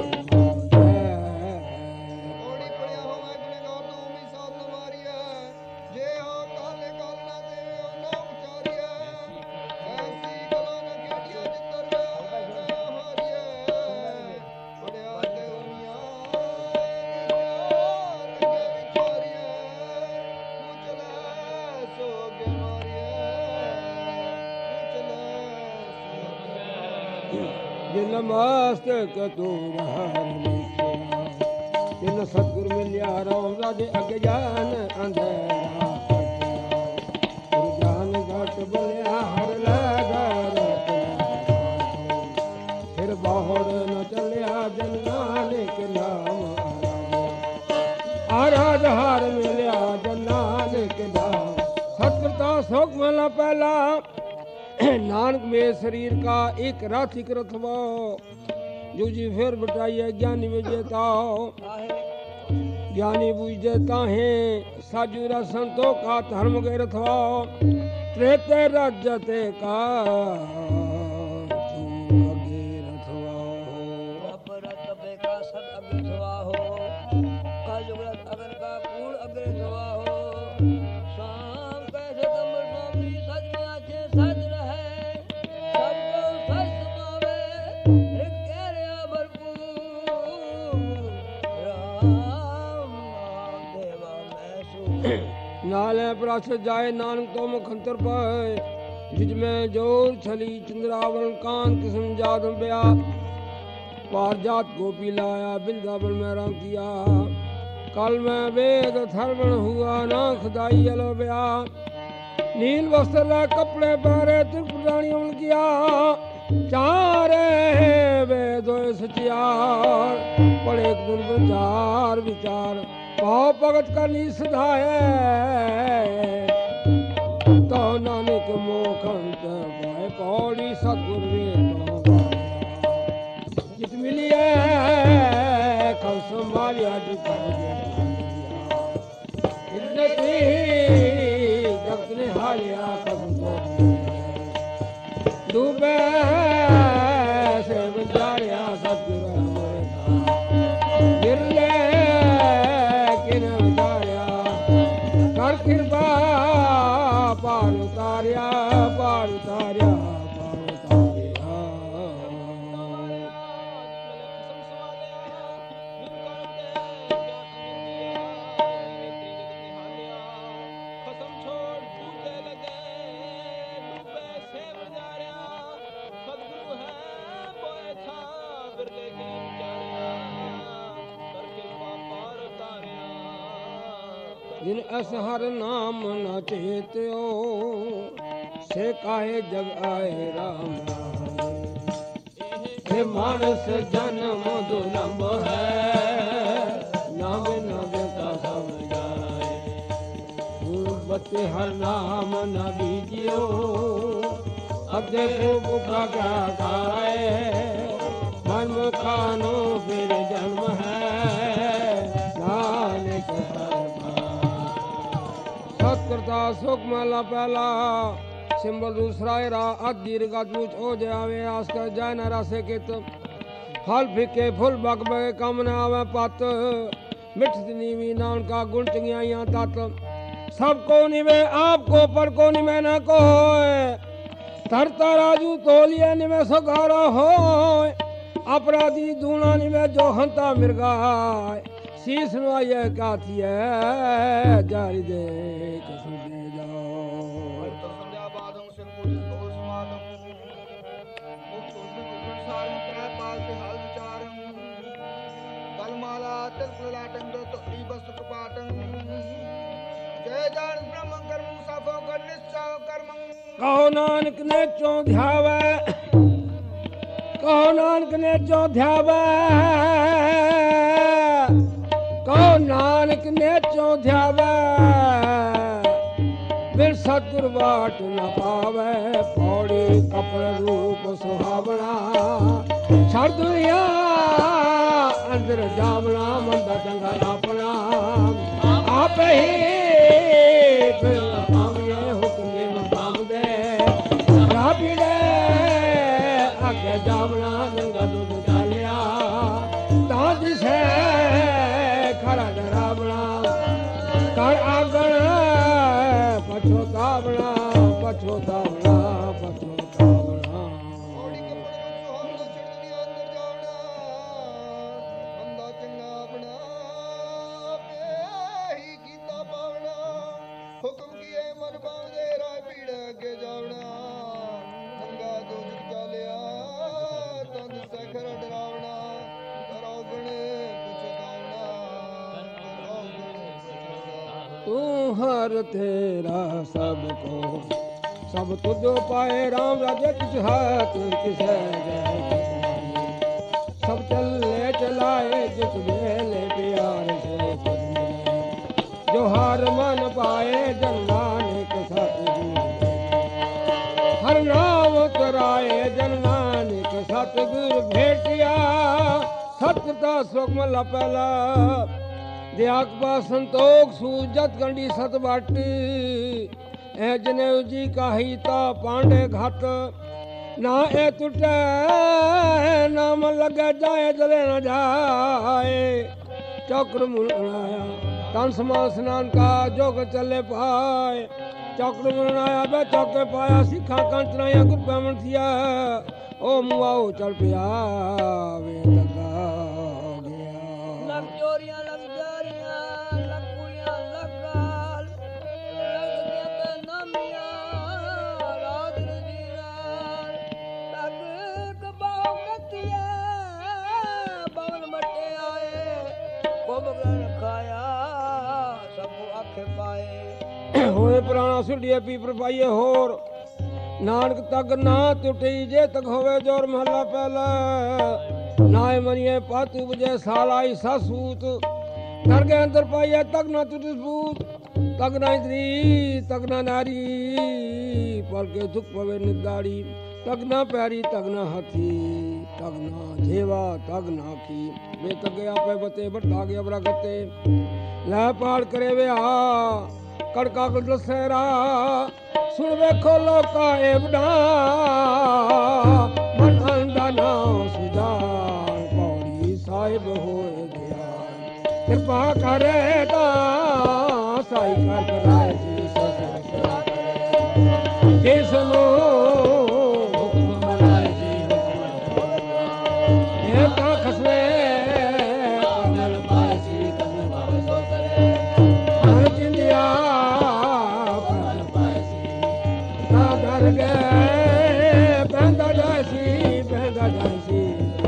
Speaker 3: ओड़ी पड़िया होवे गुने गौर तू मी साथ मारिया जे हो काले काल ना देवे ओ ना उचारिया ऐसी गलों न केटिया जितर हारिया पड़िया ते उनिया लगे विचारिया मुचला सो के मारिया
Speaker 1: जिन मस्तक तू बाहर लिखिया जिन सतगुर मिलिया राम राजे अगे जान अंधेरा गुरु जान घट बलिया हर लगर फिर बाहर न चलिया जन नानक नाम आराध हार मिलिया जन नानक नाम सतगुरता सुख मिला पहला नानक में शरीर का एक रथ एक रथवा जूझी फिर बटाइए ज्ञानी विजेता ज्ञानी बुझता है साजूरा संतों का धर्म गए रथवा त्रेते रजते का नाले प्रस जाए नानक तो मुखंतर पाए जिज में जोर छली चंद्रावरण कान किस्म जात ब्या पार जात गोपी लाया बिंदावन में राम किया कल में वेद थर्वण हुआ ना खुदाई अलो ब्या नील वस्त्र कपड़े पहरे त्रिपुराणी उन किया चारे वेदो सचियार पड़े विचार विचार भाव भगत का नी सधाए तो नानक मोखंत भाई पौड़ी सतगुर जित मिलिए कल संभालिया जगत ने हालिया डूबे से विचारिया सतगुर गिरले कृपा पार उतारिया पार उतारिया पार उतारिया जिन अस हर नाम न चेत्यो से काहे जग आए राम हे मानस जन्म दुर्लभ है नाम नाम का सब जाए बते हर नाम न बीजियो अब देखो भूखा क्या खाए मन मुखानो फिर जन्म है नानक सत्कर्ता सुख माला पहला सिंबल दूसरा रा अधीर गूच हो जावे आस कर जाए न रसे कित फल फिके फुल बग बगे कम न आवे पत मिठ नीवी नान का गुण चंगियाइयां तत सबको निवे आपको पर को निवे न को तरता राजू तोलिया निवे सगारा हो अपराधी दूना निवे जो हंता मिर्गाय शीश नवाइए का थी है जारी दे कसम दे जाओ
Speaker 3: तो संध्या बादों सिर पूजित दो समादम मुक्त उसमें कुछ सारं त्रय पाल के हाल विचारं कलमाला तिलकुल लाटं दो तो ई बस कपाटं जय जान ब्रह्म कर्म सफो कर निश्चय कर्मं
Speaker 1: कहो नानक ने चो ध्यावे कहो नानक ने चो ध्यावे कहो नानक ने चो ध्यावे बिन सतगुर बाट न पावे पौड़ी कपड़ रूप सुहावना छड़ दुनिया अंदर जावना मंदा चंगा अपना आप ही फिर पावे हुक्म दे पावे राबीड़े हर तेरा सबको सब तुझो पाए राम राजे किस हाथ किसे जय सब चले चलाए जिस बेले प्यार से खुद मिले जो हार मन पाए जन नानक सतगुरु हर नाम कराए जन नानक सतगुरु भेटिया सतता सुखमला पहला दियाकबा संतोख सूजत गंडी सत बाट ए जनेऊ जी का हीता पांडे घाट ना ए टूटे नाम लगे जाए जले न जाए चक्र मुलाया तन समान स्नान का जोग चले पाए चक्र मुलाया बे चौके पाया सिखा कंचनाया गुर पैमन थिया ओ मुआओ चल पिया वे लगा गया
Speaker 2: लग चोरियां लग जारियां लग कुड़ियां लग गाल लग गया ते नामियां रात रजीरार लग कबाओ कतिया पवन मटे आए कोबगन खाया सबको आखे पाए
Speaker 1: होए पुराना सुडिया पीपर पाइए होर नानक तक ना टुटी जे तक होवे जोर महला पहला नाय मनिए पातू बजे सालाई सासूत घर के अंदर पाइए तक ना टूटे सूत तक ना स्त्री तक ना नारी पल के दुख पवे निदाड़ी तक ना पैरी तक ना हाथी तक ना जेवा तक ना की वे तक गया पे बते बटा गया बरा गते लै पाड़ करे वे आ कड़का को दसेरा सुन वेखो लोका ए बड़ा मन अंदा ना सुजान पौड़ी साहिब होए गया कृपा करे ता साई कर कराए जी ससुर करे किसनो हुक्म मनाए जी ये ता खसवे कमल पाए जी कमल सो करे हर जिंदिया बहदा जासी बहदा जासी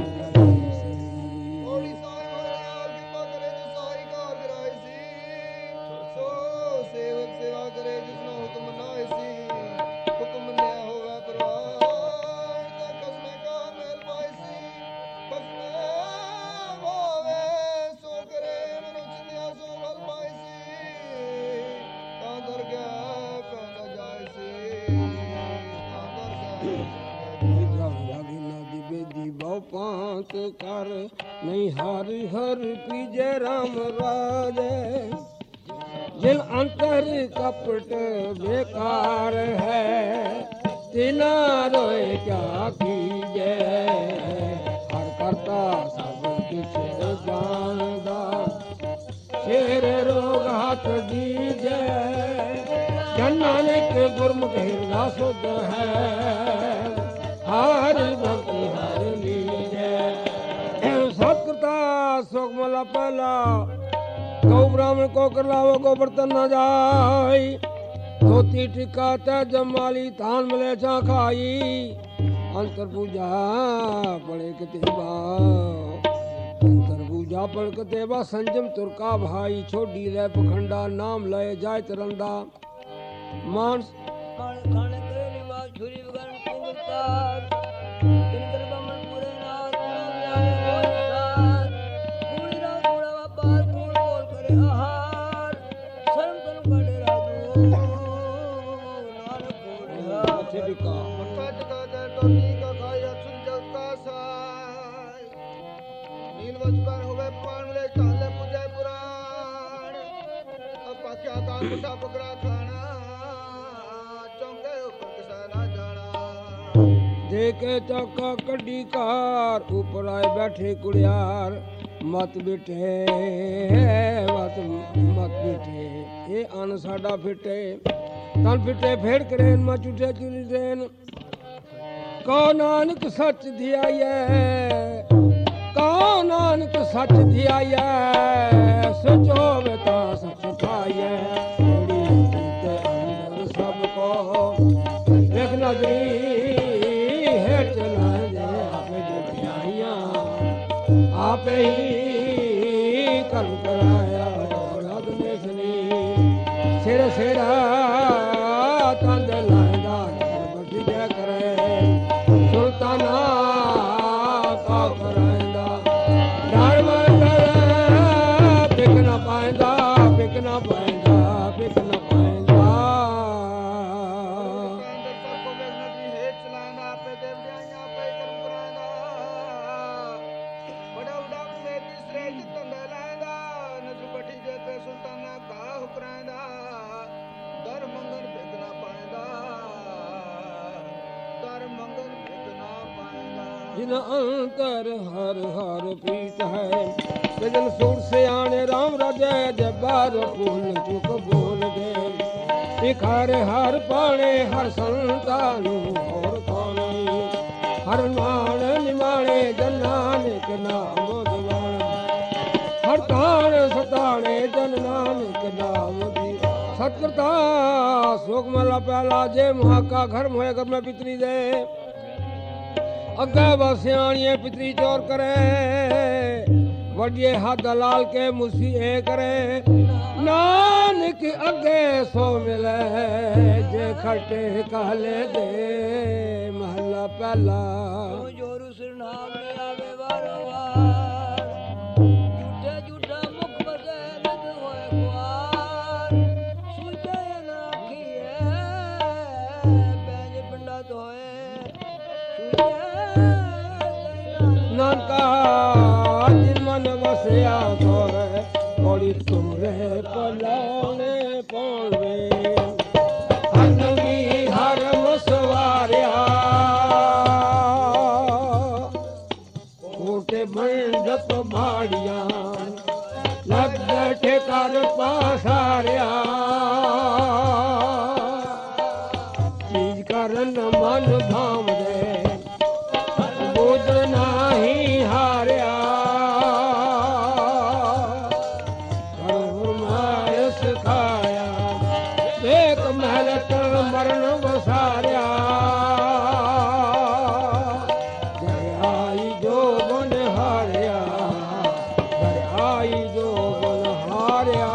Speaker 3: ਓੜੀ ਸਾਈ ਹੋਇਆ ਕਿਰਪਾ ਕਰੇ ਜੋ ਸਾਈ ਕਾਰ ਕਰਾਈ ਸੀ ਸੋ ਸੇਵਕ ਸੇਵਾ ਕਰੇ ਜਿਸਨੂੰ ਹੁਕਮ ਨਾਏ ਸੀ ਹੁਕਮ ਨਿਆ ਹੋਵੇ ਪਰਵਾਨ ਦਾ ਕਸਮੇ ਕਾ ਮੇਲ ਪਾਈ ਸੀ ਕਸਮੇ ਹੋਵੇ ਸੋ ਕਰੇ ਮਨੁ ਚਿੰਦਿਆ ਸੋ ਵਲ ਪਾਈ ਸੀ ਤਾਂ ਦਰ ਗਿਆ ਪੈਂਦਾ ਜਾਏ ਸੀ ਤਾਂ ਦਰ ਗਿਆ
Speaker 1: बेदी बहुपांत कर नहीं हर हर पीजे राम राजे जिन अंतर कपट बेकार है तिना रोए क्या कीजे हर करता सब कुछ जानदा शेर रोग हाथ दीजे जन नानक गुरमुख हिरदा सुध है हर भक्ति हर लीजे सतकर्ता सुखमला पहला गौ ब्राह्मण को कर लावो गोबर तन न जाई धोती टिका तै जमाली थान मिले चा खाई अंतर पूजा पड़े कतेबा अंतर पूजा पड़ कतेबा संजम तुरका भाई छोड़ी ले पखंडा नाम लय जाय तरंदा मानस
Speaker 2: खाने खाने करे निवास छुरी बगन कुंगतार दिनकर बमन पूरे नाथ नाम जाने बोल सार पूरी रात पूरा व्यापार पूर्ण बोल करे आहार शर्म तन कड़े राजू नानक बोलिया
Speaker 1: अच्छे टिका
Speaker 3: पट का दे टोटी का खाया सुंजल का साय नील वस्कर होवे पान मिले चाले पूजे पुराण अपा क्या का मुठा पकड़ा खाना चौंके ऊपर किसा ना जाना
Speaker 1: देखे चौका कड्डी कार ऊपर आए बैठे कुड़ियार मत बिठे मत मत बिठे ये अन साडा फिटे तन फिटे फेड़ करेन मच उठे चुरी देन कौ नानक सच धियाए कौ नानक सच धियाए सच होवे ता सच खाए सबको देख नजरी है चला दे आपे दुनियाइया आपे ही कर्म कराया रात में सनी ਸਿਰਾ ਤੰਦ ਲਾਂਦਾ ਬਸੀ ਜੈ ਕਰੇ ਸੁਲਤਾਨਾ ਕਾ ਕਰਾਂਦਾ ਡਰ ਮੰਦਰ ਬਿਕ ਨਾ ਪਾਇੰਦਾ ਬਿਕ ਨਾ ਪਾਇੰਦਾ ਬਿਕ ਨਾ ਪਾਇੰਦਾ
Speaker 3: ਅੰਦਰ ਸਭ ਕੋ ਵੇਖ ਨਦੀ ਹੇਠ ਚਲਾਂਦਾ ਆਪੇ ਦੇਵੜਿਆਂ ਆਪੇ ਕਰਮ ਕਰਾਂਦਾ ਬੜਾ ਬੜਾ ਮੇਰ ਦੀ ਸ੍ਰੇਸ਼ਟ ਤੰਦਾ ਲਾਂਦਾ ਨਜ਼ਰ ਬਠੀ ਜੇ ਤੇ ਸੁਲਤਾਨਾ ਕਾ ਹੁਕਰਾਂਦਾ ਦਰ ਮੰਗਨ ਬਿਕ ਨਾ ਪਾਇੰਦਾ ਦਰ ਮੰਗਨ ਬਿਕ ਨਾ ਪਾਇੰਦਾ
Speaker 1: ਜਿਨ ਅੰਤਰ ਹਰ ਹਰ ਪ੍ਰੀਤ ਹੈ ਜਨ ਸੂਰ ਸਿਆਣੇ ਰਾਮ ਰਾਜੇ ਜਬਾਰ ਫੂਲ ਚੁਕ ਬੋਲ ਦੇ ਇਖਾਰ ਹਰ ਪਾਣੇ ਹਰ ਸੰਤਾਂ ਨੂੰ ਹੋਰ ਕੋਣੀ ਹਰ ਨਾਮ ਨਿਮਾਣੇ ਜਨ ਨਾਨਕ ਨਾਮ ਦਿਵਾਣ ਹਰ ਤਾਣ ਸਤਾਣੇ ਜਨ ਨਾਨਕ ਨਾਮ ਦੀ ਸਤਿਕਰਤਾ ਸੋਗ ਮਲਾ ਪਹਿਲਾ ਜੇ ਮਹਾਕਾ ਘਰ ਮੋਏ ਕਰ ਮੈਂ ਪਿਤਰੀ ਦੇ ਅੱਗੇ ਵਸਿਆਣੀਏ ਪਿਤਰੀ ਚੋਰ ਕਰੇ ਵੱਡੇ ਹੱਥ ਲਾਲ ਕੇ ਮੁਸੀ ਏ ਕਰੇ ਨਾਨਕ ਅੱਗੇ ਸੋ ਮਿਲੇ ਜੇ ਖਟੇ ਕਾਲੇ ਦੇ ਮਹਲਾ ਪਹਿਲਾ
Speaker 2: ਤੂੰ ਜੋਰੂ ਸਿਰ ਨਾਮ ਨੇ ਆਵੇ ਵਾਰੋ ਵਾਰ ਝੂਠੇ ਝੂਠਾ ਮੁਖ ਬਸੇ ਨਦ ਹੋਏ ਖੁਆਰ ਸੁਝੇ ਨਾ ਕੀਏ ਪੈਜ ਪਿੰਡਾ ਧੋਏ ਸੁਝੇ
Speaker 1: ਨਾਨਕਾ ਜਿਨ ਮਨ ਵਸਿਆ ਸੋਰੇ ਕੋੜੀ ਤੁਮਰੇ ਪਲਾਉਣੇ ਪੌਣੇ ਹਨਗੀ ਹਰ ਮਸਵਾਰਿਆ ਕੋਟੇ ਮੰਡਪ ਮਾੜੀਆਂ ਲੱਗ ਠੇਕਰ ਪਾਸਾਰਿਆ ਚੀਜ਼ ਕਰਨ ਮਨ ਭਾਵਦੇ ਬੋਝ ਨਹੀਂ ਹਾਰਿਆ ਕਰੁਰ ਮਾਇ ਸਿਖਾਇਆ ਵੇਖ ਮਹਿਲ ਤਲ ਮਰਨ ਵਸਾਰਿਆ ਜੈ ਆਈ ਜੋ ਬਨ ਹਾਰਿਆ ਜੈ ਆਈ ਜੋ ਬਨ ਹਾਰਿਆ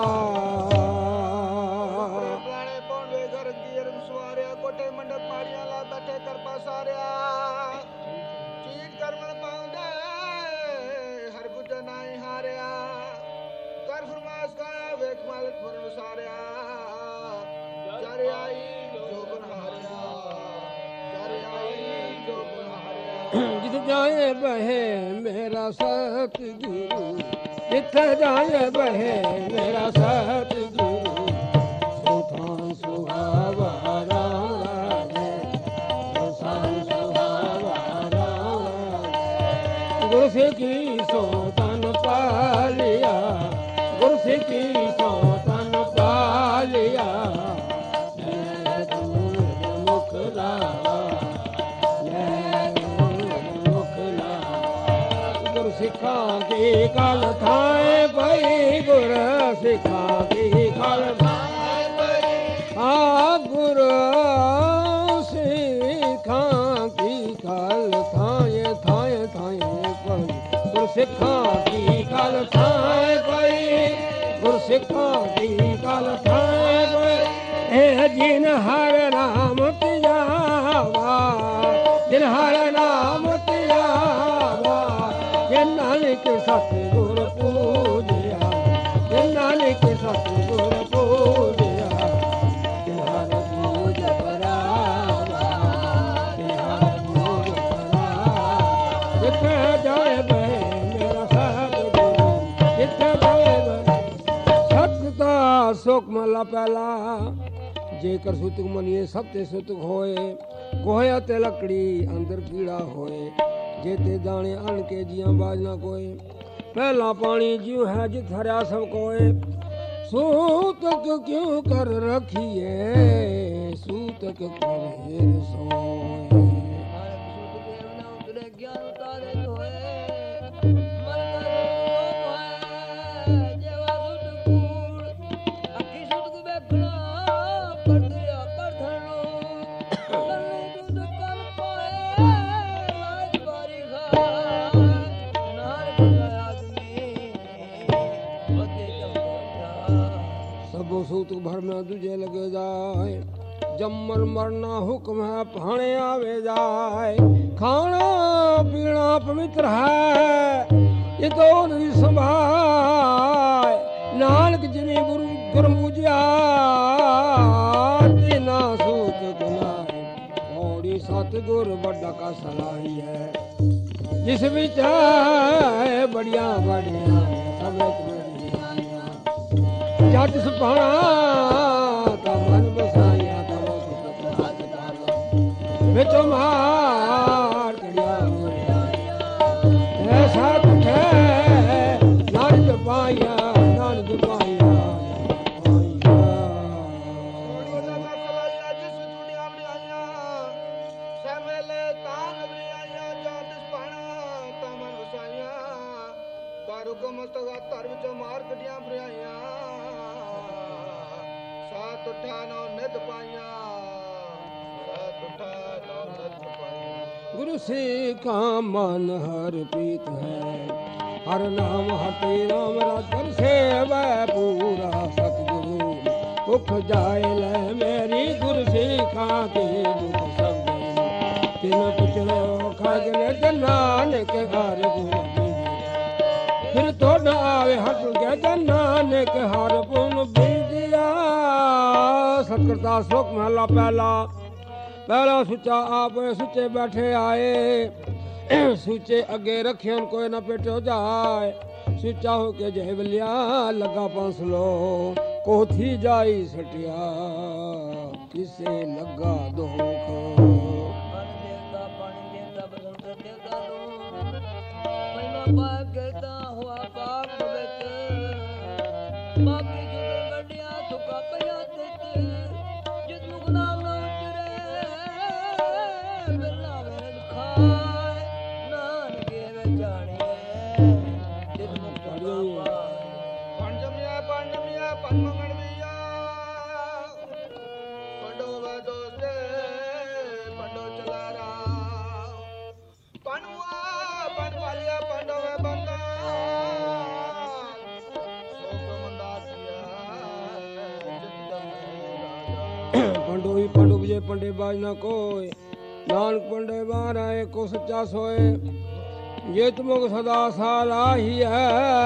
Speaker 3: ਪੁਰਾਣੇ ਪੌਂਡੇ ਘਰ ਕੀ ਰੰਗ ਸਵਾਰਿਆ ਕੋਟੇ ਮੰਡਪ ਮਾੜੀਆਂ ਲਾ ਬੈਠੇ ਕਰ ਪਾਸਾਰਿਆ ਚੀਟ ਕਰਮਨ ਪਾਉਂਦੇ ਹਰ ਗੁੱਜ ਨਾਈ ਹਾਰਿਆ ਕਰ ਫਰਮਾਸ ਕਾਇਆ ਵੇਖ ਮਾਲਕ ਫਰਨ ਵਸਾਰਿਆ ਜਰ ਆਈ ਜੋ ਬਨ ਹਾਰਿਆ ਜਰ ਆਈ ਜੋ ਬਨ ਹਾਰਿਆ
Speaker 1: ਜਿਤ ਜਾਏ ਬਹੇ ਮੇਰਾ ਸਤਿਗੁਰੂ ਜਿਤ ਜਾਏ ਬਹੇ ਮੇਰਾ ਸਤਿਗੁਰੂ ਸੁਥਾਂ ਸੁਹਾਵਾ ਰਾਮ ਰਾਜੇ ਸੁਥਾਂ ਸੁਹਾਵਾ ਰਾਮ ਰਾਜੇ ਗੁਰ ਸਿੱਖੀ ਸੋ ਤਨ ਪਾਲਿਆ ਗੁਰ ਸਿੱਖੀ ਸੋ ਤਨ ਪਾਲਿਆ ਲੈ ਤੂੰ ਮੁਖ ਲਾਵਾ ਲੈ ਮੁਖ ਲਾਵਾ ਗੁਰ ਸਿੱਖਾਂ ਕੀ ਕਲ ਥਾਏ ਪਈ ਗੁਰ ਸਿੱਖਾਂ ਕੀ ਕਲ ਥਾਏ ਪਈ ਆ ਗੁਰ ਸਿੱਖਾਂ ਕੀ ਕਲ ਥਾਏ ਥਾਏ ਥਾਏ ਪਈ ਗੁਰ ਸਿੱਖਾਂ ਕੀ ਕਲ ਥਾਏ ਪਈ ਗੁਰ ਸਿੱਖਾਂ ਕੀ ਕਲ ਥਾਏ ਪਈ ਇਹ ਜਿਨ ਹਰ ਨਾਮ ਧਿਆਵਾ ਜਿਨ ਹਰ ਨਾਮ ਧਿਆਵਾ ਜੇ ਨਾਨਕ ਸਤਿਗੁਰ ਪੂਜਿਆ ਜੇ ਨਾਨਕ ਸਤਿਗੁਰ ਪੂਜਿਆ ਤੇ ਹਰ ਪੂਜ ਕਰਾਵਾ ਤੇ ਹਰ ਪੂਜ ਕਰਾਵਾ ਜਿੱਥੇ ਜਾਏ ਬਹਿ ਮੇਰਾ ਸਤਿਗੁਰੂ ਜਿੱਥੇ ਜਾਏ ਬਹਿ ਸਤਿ ਸੁਖ ਮਹਲਾ ਪਹਿਲਾ ਜੇਕਰ ਸੁਤਕ ਮਨੀਏ ਸਭ ਤੇ ਸੁਤਕ ਹੋਏ ਕੋਹਿਆ ਤੇ ਲੱਕੜੀ ਅੰਦਰ ਕੀੜਾ ਹੋਏ ਜੇ ਤੇ ਦਾਣੇ ਅਣ ਕੇ ਜੀਆਂ ਬਾਜ ਨਾ ਕੋਏ ਪਹਿਲਾ ਪਾਣੀ ਜਿਉ ਹੈ ਜਿਤ ਹਰਿਆ ਸਭ ਕੋਏ ਸੂਤਕ ਕਿਉਂ ਕਰ ਰਖੀਏ ਸੂਤਕ ਕਰ ਸੋਏ ਸੂਤ तू भर में तुझे लगे जाए जम्मर मरना हुक्म है भाणे आवे जाए खाना पीना पवित्र है ये तो नहीं संभाए नानक जिमी गुरु गुरु पूजिया ना सूत गुनाए पौड़ी सतगुर बड़ा का सलाही है जिस विच है बड़िया बड़िया सब जट सुभाना ता मन बसाया तवो विच मार कड़िया ऐसा कुछ है नानक पाया नानक पाया
Speaker 3: ਧਰ ਵਿੱਚ ਮਾਰ ਕੱਢੀਆਂ ਫਰਿਆਈਆਂ ਸਾਤ ਉਠਾ ਨੌ ਨਿਤ ਪਾਈਆਂ ਸਾਤ ਉਠਾ ਨੌ ਨਿਤ ਪਾਈਆਂ
Speaker 1: गुरु सिखा मन हर प्रीत है हर नाम हटे राम राजन से वह पूरा सतगुरु दुख जाए ले मेरी गुरु सिखा के दुख सब तिन पुछड़ो खाजने नानक हर गुरु फिर तो न आवे हट गया नानक हर पुन बीजिया सतकर्ता श्लोक महला पहला पहला सुचा आप सुचे बैठे आए सुचे अगे रखे कोई न पेटो जाए सुचा हो के जय बलिया लगा पंसलो कोथी जाई सटिया किसे लगा दुख
Speaker 2: करता हुआ पाप विच बाकी जुगर गड्डिया थुका पिया तित जित मुख नाम न उचरे बिरला वेद खाए नानके वे जानिए जित मुख नाम
Speaker 3: पण जमिया पण जमिया पण मंगण विया पंडो वा दोस्ते पंडो चलारा पनुआ पण वालिया पंडो वे बंदा
Speaker 1: पंडो ही पंडो विजय पंडे बाजना कोय नानक पंडे बाराए को सच्चा सोए ये तुमको सदा साला ही है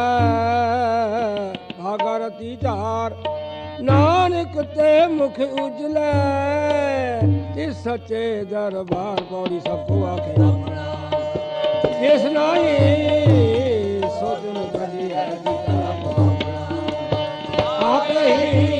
Speaker 1: भागरती चार नानक ते मुख उजले इस सच्चे दरबार पौड़ी सबको आखे जिस नहीं सोचन करी है आप ही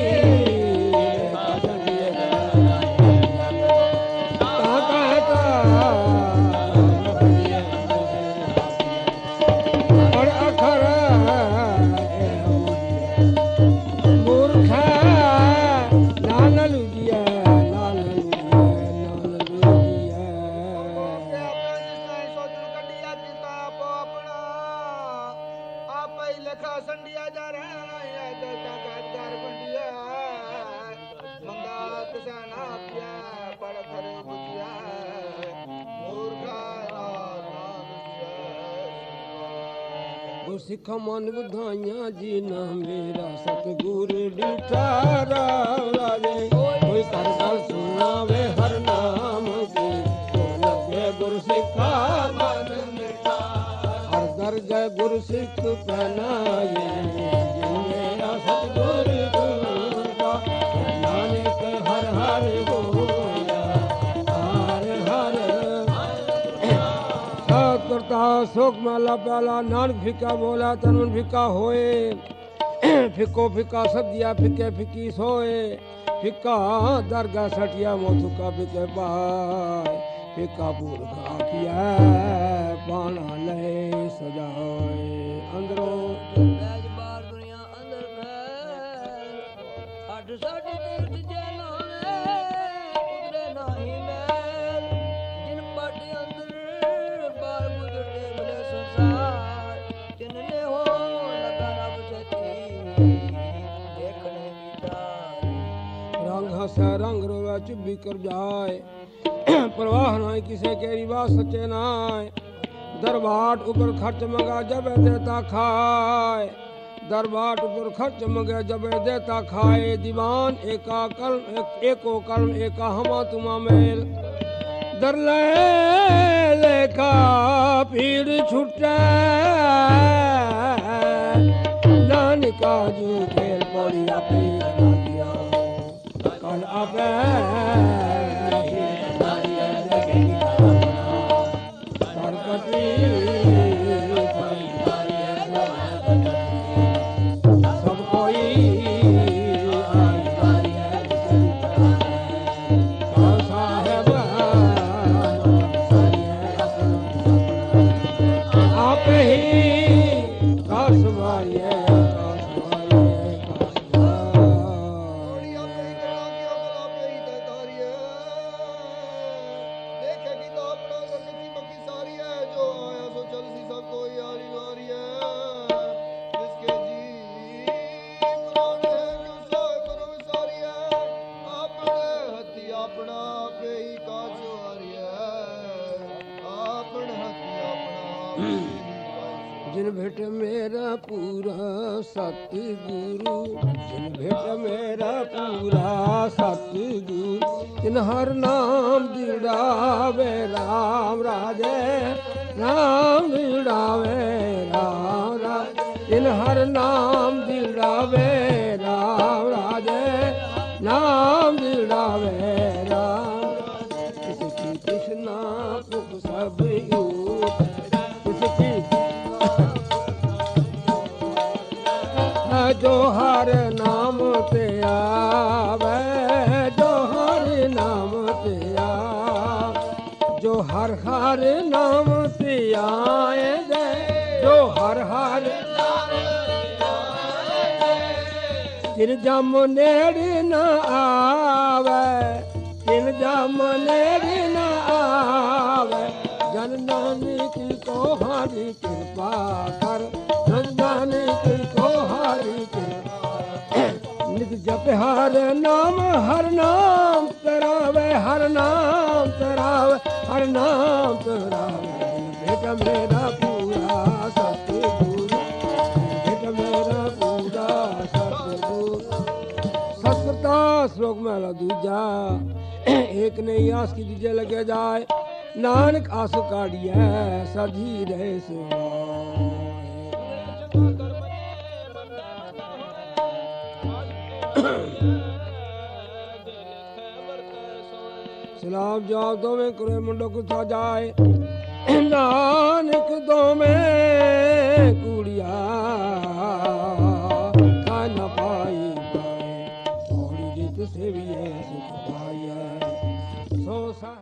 Speaker 1: सिखा मन बुधाइया जी ना मेरा सतगुर डिठा राजे कोई कर कर सुनावे हर नाम की तो लगे गुरु सिखा मन मिठा हर दर जय गुरु सिख पहनाए मेरा सतगुर गुरु नानक हर हर बोया हर हर करता शोक माला प्याला नानक फिका बोला तनुन फिका होए फिको फिका सदिया फिके फिकी सोए फिका दरगाह सटिया मोथुका फिके पाए फिका पूर का किया पाना ले सजाए अंदरों
Speaker 2: बार दुनिया अंदर में अठ साढ़े तीर्थ जेना उतरे नाही मैल जिन पट अंदर बार गुजरते भले संसार जिनने हो लगा रब सती देखने विचार
Speaker 1: रंग हंसे रंग रोवे चुप्पी कर जाए प्रवाह नाय किसे केरी बात सच्चे नाय दरबाट ऊपर खर्च मंगा जब देता खाए दरबाट पर खर्च मगे जबे देता खाए दीवान एका कलम एक, एको कलम एका हमा तुमा मेल दर ले लेखा पीड़ छुटे नानका जू खेल पड़ी अपे दिया कल अपे जिन भेट मेरा पूरा सतगुरु जिन भेट मेरा पूरा सतगुरु जिन हर नाम दिड़ावे राम राजे राम दिड़ावे राम राजे जिन हर नाम दिड़ावे राम राजे नाम दिड़ावे राम किसकी कृष्णा पुख सब जो हर नाम ते आवे जो हर नाम ते आवे जो हर हर नाम ते आए दे जो हर हर तिन जम नेड़ न आवे तिन जम नेड़ न आवे जन नानक को हरि कृपा कर जन नानक को हरि नित जप हर नाम हर नाम तरावे हर नाम तरावे हर नाम तरावे बेटा मेरा पूरा सतगुरु बेटा मेरा पूरा सतगुरु सतता श्लोक मेरा दूजा एक नहीं आस की दूजे लगे जाए नानक आस काढ़िए सधी रहे सेवा सलाम जवाब दो में करे मुंडो कुथा जाए नानक दो में कुड़िया